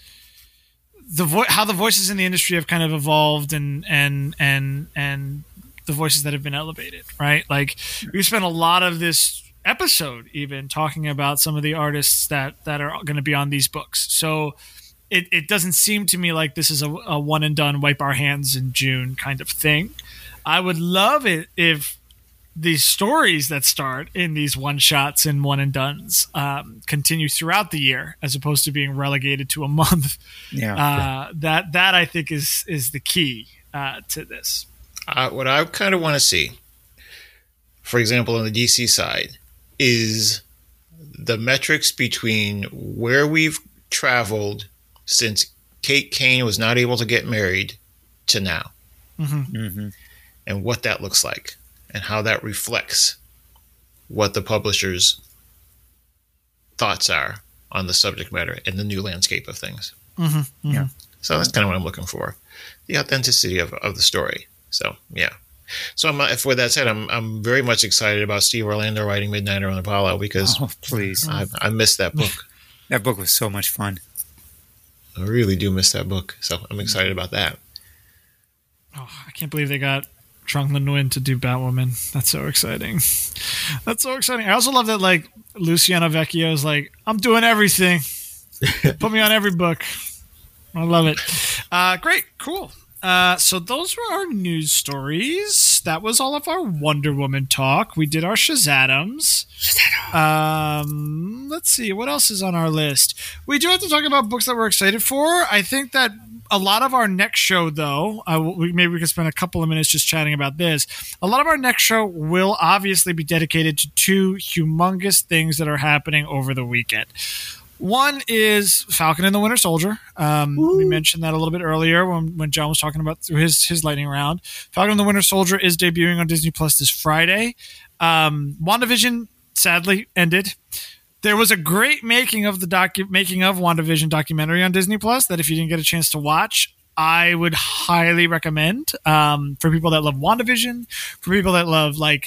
the vo- how the voices in the industry have kind of evolved and, and, and, and the voices that have been elevated, right? Like we spent a lot of this episode even talking about some of the artists that that are going to be on these books. So it, it doesn't seem to me like this is a, a one and done, wipe our hands in June kind of thing. I would love it if these stories that start in these one shots and one and dones um, continue throughout the year as opposed to being relegated to a month. Yeah. Uh, that that I think is is the key uh, to this. Uh, what I kind of want to see, for example, on the D C side, is the metrics between where we've traveled since Kate Kane was not able to get married to now, Mm-hmm. and what that looks like, and how that reflects what the publisher's thoughts are on the subject matter and the new landscape of things. Mm-hmm. Yeah. So that's kind of what I'm looking for, the authenticity of, of the story. So, yeah. So I'm, if with that said, I'm I'm very much excited about Steve Orlando writing Midnighter on Apollo because Oh, please. I, I missed that book. That book was so much fun. I really do miss that book. So I'm excited about that. Oh, I can't believe they got Trung Le Nguyen to do Batwoman. That's so exciting. That's so exciting. I also love that like Luciano Vecchio is like, I'm doing everything. Put me on every book. I love it. Uh, great. Cool. Uh, so those were our news stories. That was all of our Wonder Woman talk. We did our Shazadams. Um, let's see. What else is on our list? We do have to talk about books that we're excited for. I think that a lot of our next show, though, uh, we, maybe we could spend a couple of minutes just chatting about this. A lot of our next show will obviously be dedicated to two humongous things that are happening over the weekend. One is Falcon and the Winter Soldier. Um, we mentioned that a little bit earlier when, when John was talking about through his his lightning round. Falcon and the Winter Soldier is debuting on Disney Plus this Friday. Um, WandaVision sadly ended. There was a great making of the docu- making of WandaVision documentary on Disney Plus that if you didn't get a chance to watch, I would highly recommend um, for people that love WandaVision, for people that love like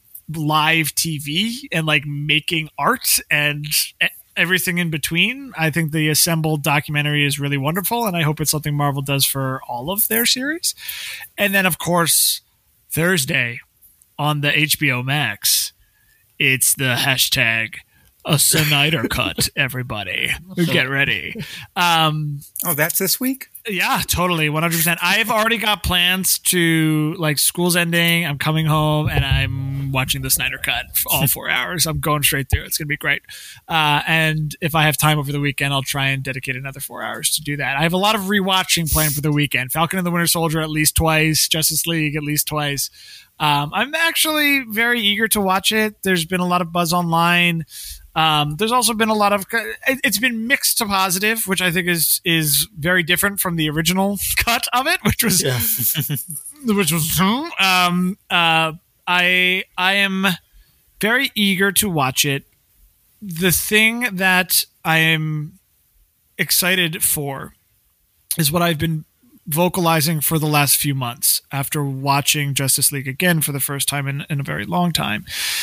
live T V and like making art and everything in between. I think the assembled documentary is really wonderful, and I hope it's something Marvel does for all of their series. And then, of course, Thursday on the H B O Max, it's the hashtag a Snyder cut, everybody. Get ready. Um, Oh, that's this week? yeah, totally. one hundred percent. I've already got plans to, like, school's ending. I'm coming home and I'm watching the Snyder cut for all four hours. I'm going straight through. It's going to be great. Uh, and if I have time over the weekend, I'll try and dedicate another four hours to do that. I have a lot of rewatching planned for the weekend. Falcon and the Winter Soldier at least twice. Justice League at least twice. Um, I'm actually very eager to watch it. There's been a lot of buzz online. Um, there's also been a lot of it, it's been mixed to positive, which I think is is very different from the original cut of it, which was Yeah. which was um uh I I am very eager to watch it. The thing that I am excited for is what I've been vocalizing for the last few months after watching Justice League again for the first time in, in a very long time,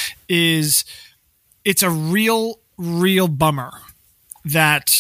is it's a real, real bummer that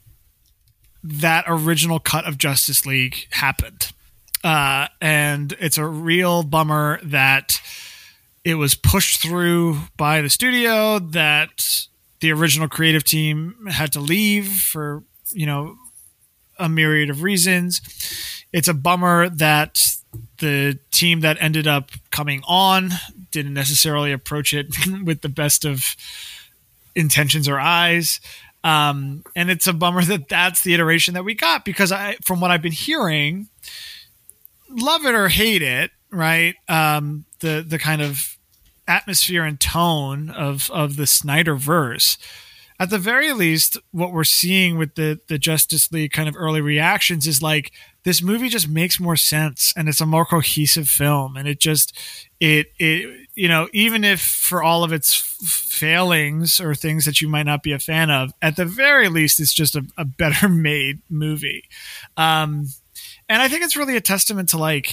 that original cut of Justice League happened. Uh, and it's a real bummer that it was pushed through by the studio, that the original creative team had to leave for, you know, a myriad of reasons. It's a bummer that the team that ended up coming on didn't necessarily approach it with the best of intentions or eyes. Um, and it's a bummer that that's the iteration that we got, because I, from what I've been hearing, love it or hate it, right? Um, the, the kind of atmosphere and tone of, of the Snyderverse, at the very least, what we're seeing with the, the Justice League kind of early reactions is like, this movie just makes more sense, and it's a more cohesive film. And it just, it, it, you know, even if for all of its f- failings or things that you might not be a fan of, at the very least, it's just a, a better made movie. Um, and I think it's really a testament to like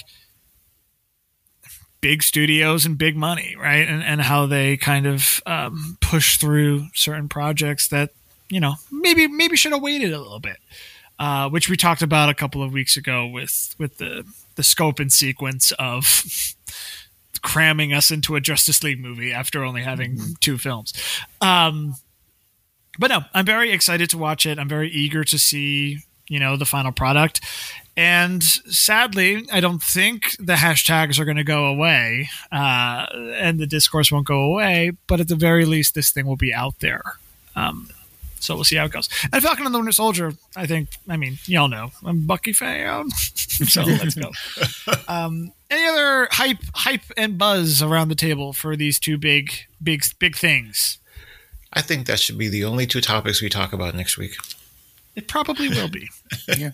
big studios and big money, right? And, and how they kind of um, push through certain projects that, you know, maybe, maybe should have waited a little bit. Uh, which we talked about a couple of weeks ago with, with the, the scope and sequence of cramming us into a Justice League movie after only having mm-hmm. two films. Um, but no, I'm very excited to watch it. I'm very eager to see, you know, the final product. And sadly, I don't think the hashtags are going to go away, uh, and the discourse won't go away, but at the very least, this thing will be out there. Um, So we'll see how it goes. And Falcon and the Winter Soldier, I think, I mean, y'all know, I'm a Bucky fan. So let's go. Um, any other hype, hype and buzz around the table for these two big, big, big things? I think that should be the only two topics we talk about next week. It probably will be. Yeah.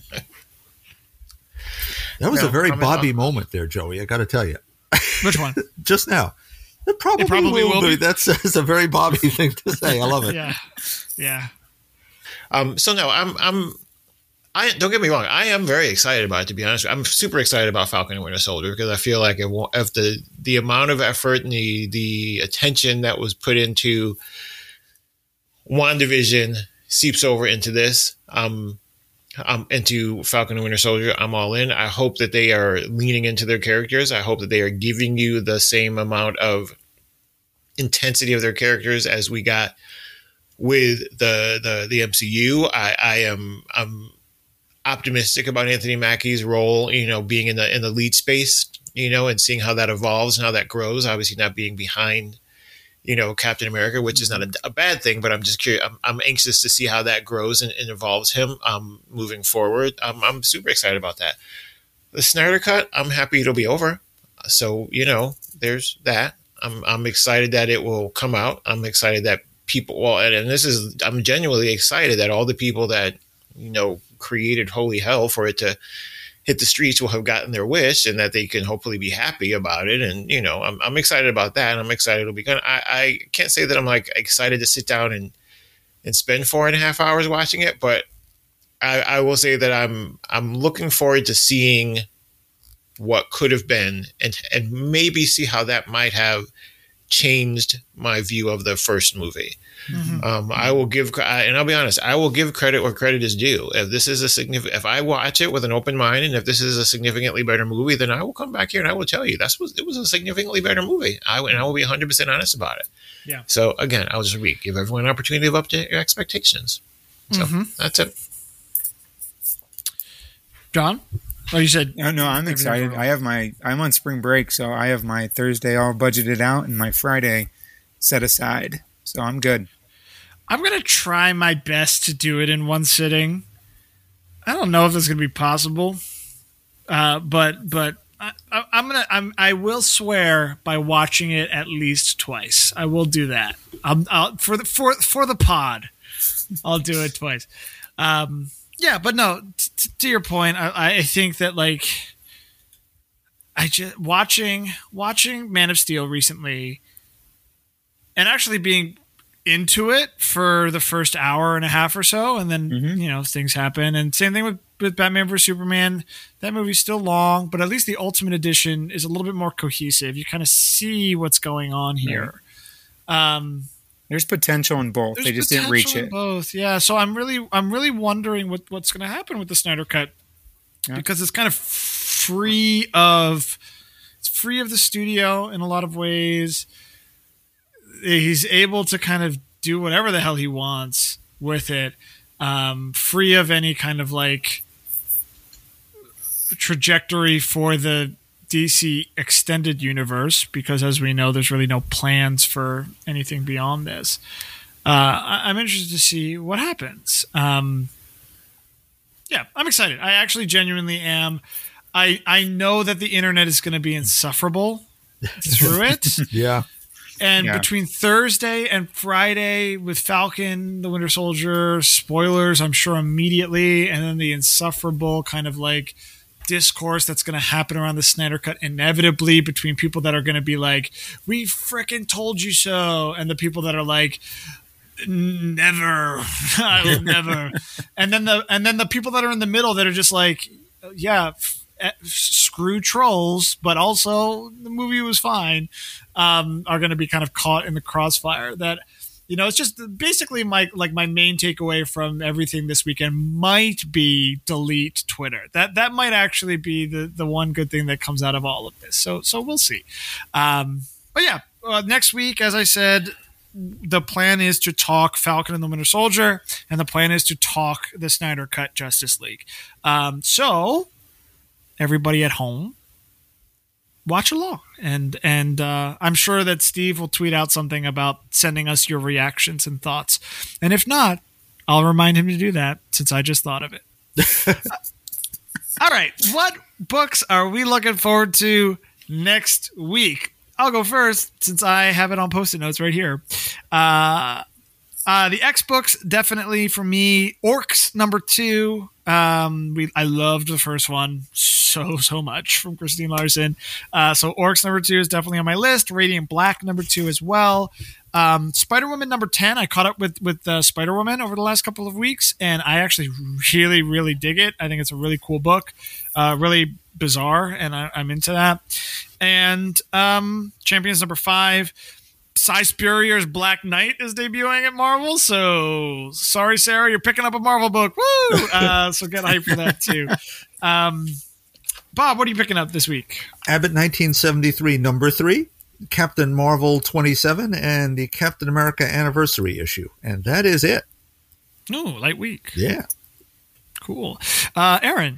That was No, a very I mean, Bobby I'm- moment there, Joey. I got to tell you. Which one? Just now. It probably, It probably will, will be. be. That's, that's a very Bobby thing to say. I love it. Yeah. Yeah. Um, so no, I'm, I'm, I don't get me wrong. I am very excited about it. To be honest, I'm super excited about Falcon and Winter Soldier because I feel like it won't, if the the amount of effort and the the attention that was put into WandaVision seeps over into this, um, um, into Falcon and Winter Soldier, I'm all in. I hope that they are leaning into their characters. I hope that they are giving you the same amount of intensity of their characters as we got with the the the M C U. I, I am I'm optimistic about Anthony Mackie's role, you know, being in the in the lead space, you know, and seeing how that evolves and how that grows. Obviously, not being behind, you know, Captain America, which is not a, a bad thing, but I'm just curious. I'm, I'm anxious to see how that grows and, and evolves him um, moving forward. Um, I'm super excited about that. The Snyder Cut, I'm happy it'll be over. So, you know, there's that. I'm I'm excited that it will come out. I'm excited that people, well, and, and this is, I'm genuinely excited that all the people that, you know, created Holy Hell for it to hit the streets will have gotten their wish and that they can hopefully be happy about it. And, you know, I'm, I'm excited about that. And I'm excited it'll be good. I, I can't say that I'm like excited to sit down and, and spend four and a half hours watching it, but I, I will say that I'm, I'm looking forward to seeing what could have been and, and maybe see how that might have changed my view of the first movie. Mm-hmm. Um, I will give, and I'll be honest, I will give credit where credit is due. If this is a significant, if I watch it with an open mind, and if this is a significantly better movie, then I will come back here and I will tell you that's was it was a significantly better movie. I and I will be one hundred percent honest about it. Yeah. So again, I'll just read, give everyone an opportunity to live up to your expectations. So Mm-hmm. that's it. John? Oh, you said No, no, I'm excited. I have my, I'm on spring break, so I have my Thursday all budgeted out and my Friday set aside. So I'm good. I'm going to try my best to do it in one sitting. I don't know if it's going to be possible, uh, but but I, I, I'm gonna I'm I will swear by watching it at least twice. I will do that. I'm I'll, for the for for the pod. I'll do it twice. Um, yeah, but no. T- to your point, I, I think that like I just watching watching Man of Steel recently, and actually being into it for the first hour and a half or so, and then mm-hmm. you know things happen. And same thing with, with Batman versus Superman. That movie's still long, but at least the Ultimate Edition is a little bit more cohesive. You kind of see what's going on here. Yeah. Um, there's potential in both. They just didn't reach it. Both, yeah. So I'm really, I'm really wondering what, what's going to happen with the Snyder Cut, yeah. because it's kind of free of free of the studio in a lot of ways. He's able to kind of do whatever the hell he wants with it, um, free of any kind of like trajectory for the D C extended universe, because as we know, there's really no plans for anything beyond this. Uh, I- I'm interested to see what happens. Um, yeah, I'm excited. I actually genuinely am. I, I know that the internet is going to be insufferable through it. Yeah. And Yeah. between Thursday and Friday with Falcon, the Winter Soldier, spoilers, I'm sure immediately, and then the insufferable kind of like discourse that's going to happen around the Snyder Cut inevitably between people that are going to be like, we frickin' told you so, and the people that are like, never, I will never. And then the and then the people that are in the middle that are just like, yeah, f- f- screw trolls, but also the movie was fine, um, are going to be kind of caught in the crossfire. That, you know, it's just basically my like my main takeaway from everything this weekend might be delete Twitter. That that might actually be the the one good thing that comes out of all of this. So so we'll see. Um, but yeah, uh, next week, as I said, the plan is to talk Falcon and the Winter Soldier, and the plan is to talk the Snyder Cut Justice League. Um, so everybody at home, watch along, and and uh, I'm sure that Steve will tweet out something about sending us your reactions and thoughts. And if not, I'll remind him to do that since I just thought of it. All right, what books are we looking forward to next week? I'll go first since I have it on Post-it notes right here. Uh, uh, the X books, definitely for me. Orcs number two. Um, we I loved the first one so so much from Christine Larson. Uh, so Orcs number two is definitely on my list. Radiant Black number two as well. Um, Spider Woman number ten. I caught up with with uh, Spider Woman over the last couple of weeks, and I actually really really dig it. I think it's a really cool book, uh, really bizarre, and I, I'm into that. And um, Champions number five. Cy Spurrier's Black Knight is debuting at Marvel, so sorry, Sarah, you're picking up a Marvel book. Woo! Uh, so get hyped for that too. Um, Bob, what are you picking up this week? Abbott nineteen seventy-three number three, Captain Marvel twenty-seven, and the Captain America anniversary issue. And that is it. No, light week. Yeah. Cool. Uh, Aaron.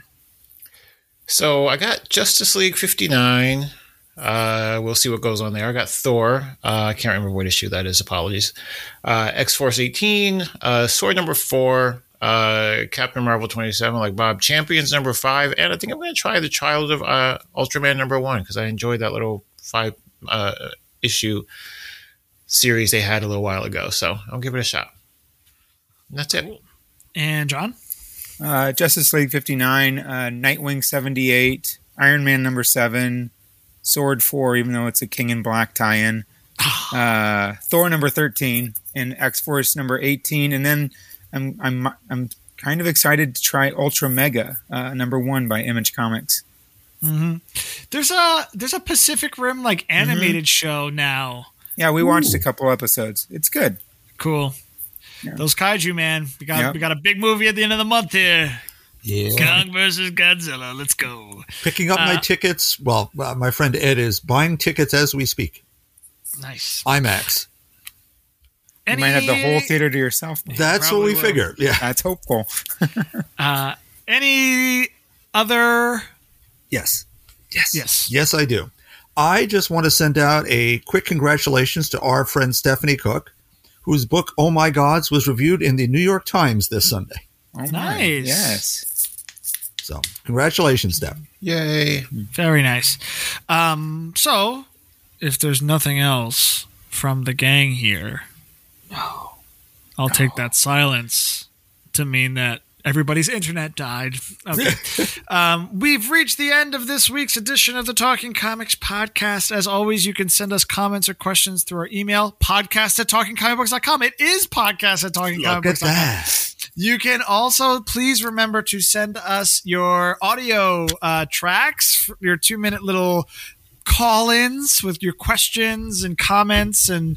So I got Justice League fifty-nine. Uh, we'll see what goes on there. I got Thor. Uh, I can't remember what issue that is. Apologies. Uh, X-Force eighteen. Uh, Sword number four. Uh, Captain Marvel twenty-seven, like Bob. Champions number five. And I think I'm going to try the Child of uh, Ultraman number one because I enjoyed that little five uh, issue series they had a little while ago. So I'll give it a shot. And that's it. And John. Uh, Justice League fifty-nine, uh, Nightwing seventy-eight, Iron Man number seven, Sword four, even though it's a King in Black tie-in, uh, Thor number thirteen, and X-Force number eighteen. And then I'm I'm I'm kind of excited to try Ultra Mega uh, number one by Image Comics. Mm-hmm. There's a there's a Pacific Rim like animated mm-hmm. show now. Yeah, we watched Ooh. a couple episodes. It's good. Cool. Yeah. Those kaiju, man. We got yep. we got a big movie at the end of the month here. Yeah. Kong versus Godzilla. Let's go. Picking up uh, my tickets. Well, uh, my friend Ed is buying tickets as we speak. Nice. IMAX. Any, you might have the whole theater to yourself. That's what we will. figure. Yeah. That's hopeful. uh, any other? Yes. Yes. Yes. Yes, I do. I just want to send out a quick congratulations to our friend Stephanie Cook, whose book, Oh My Gods, was reviewed in the New York Times this Sunday. Oh, nice. Yes. So, congratulations, Steph. Yay. Very nice. Um, so, if there's nothing else from the gang here, no. I'll no. take that silence to mean that everybody's internet died. Okay. um, we've reached the end of this week's edition of the Talking Comics podcast. As always, you can send us comments or questions through our email, podcast at talking comic books dot com. It is podcast at talking comic books dot com. Look at that. You can also please remember to send us your audio uh, tracks, your two minute little call-ins with your questions and comments and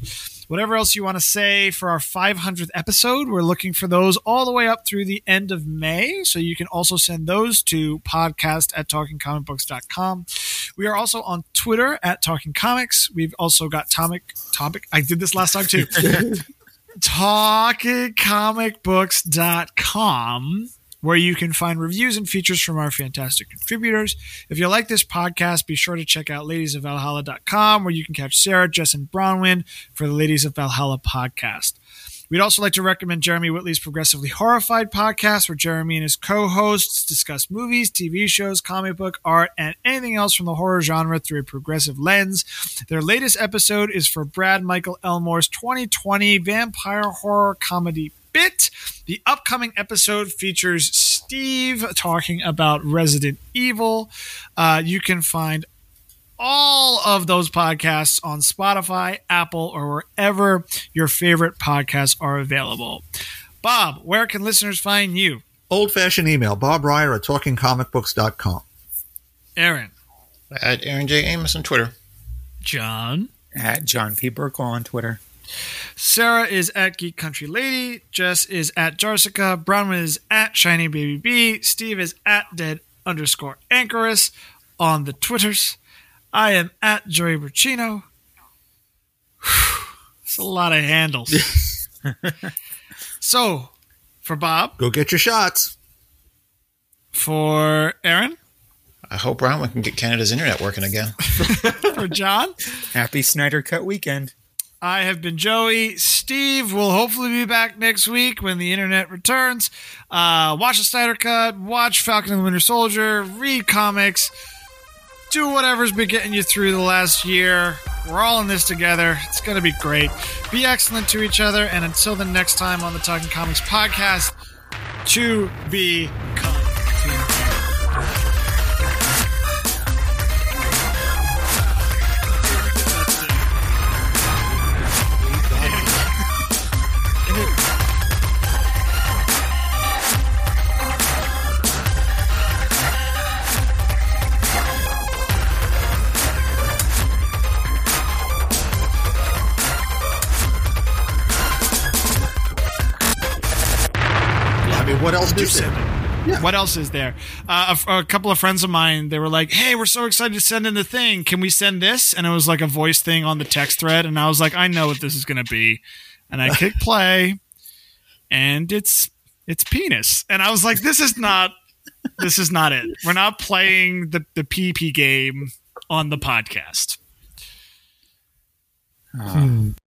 Whatever else you want to say for our five hundredth episode, we're looking for those all the way up through the end of May. So you can also send those to podcast at talking comic books dot com. We are also on Twitter at Talking Comics. We've also got Topic. Topic. I did this last time too. talking comic books dot com, where you can find reviews and features from our fantastic contributors. If you like this podcast, be sure to check out ladies of valhalla dot com, where you can catch Sarah, Jess, and Bronwyn for the Ladies of Valhalla podcast. We'd also like to recommend Jeremy Whitley's Progressively Horrified podcast, where Jeremy and his co-hosts discuss movies, T V shows, comic book, art, and anything else from the horror genre through a progressive lens. Their latest episode is for Brad Michael Elmore's twenty twenty vampire horror comedy Bit. The upcoming episode features Steve talking about Resident Evil. Uh, you can find all of those podcasts on Spotify, Apple, or wherever your favorite podcasts are available. Bob, where can listeners find you? Old-fashioned email, Bob Ryer at talking comic books dot com. Aaron. At Aaron J. Amos on Twitter. John. At John P. Burkle on Twitter. Sarah is at Geek Country Lady. Jess is at Jarsica. Bronwyn is at Shiny Baby B. Steve is at Dead underscore Anchorus on the Twitters. I am at Joey Burchino. It's a lot of handles. So, for Bob. Go get your shots. For Aaron. I hope Bronwyn can get Canada's internet working again. For John. Happy Snyder Cut weekend. I have been Joey. Steve will hopefully be back next week when the internet returns. Uh, watch the Snyder Cut. Watch Falcon and the Winter Soldier. Read comics. Do whatever's been getting you through the last year. We're all in this together. It's going to be great. Be excellent to each other. And until the next time on the Talking Comics podcast, to be kind. What else do is there? Yeah. What else is there? Uh, a, a couple of friends of mine, they were like, hey, we're so excited to send in the thing. Can we send this? And it was like a voice thing on the text thread. And I was like, I know what this is going to be. And I click play, and it's it's penis. And I was like, this is not this is not it. We're not playing the, the P P game on the podcast. Hmm.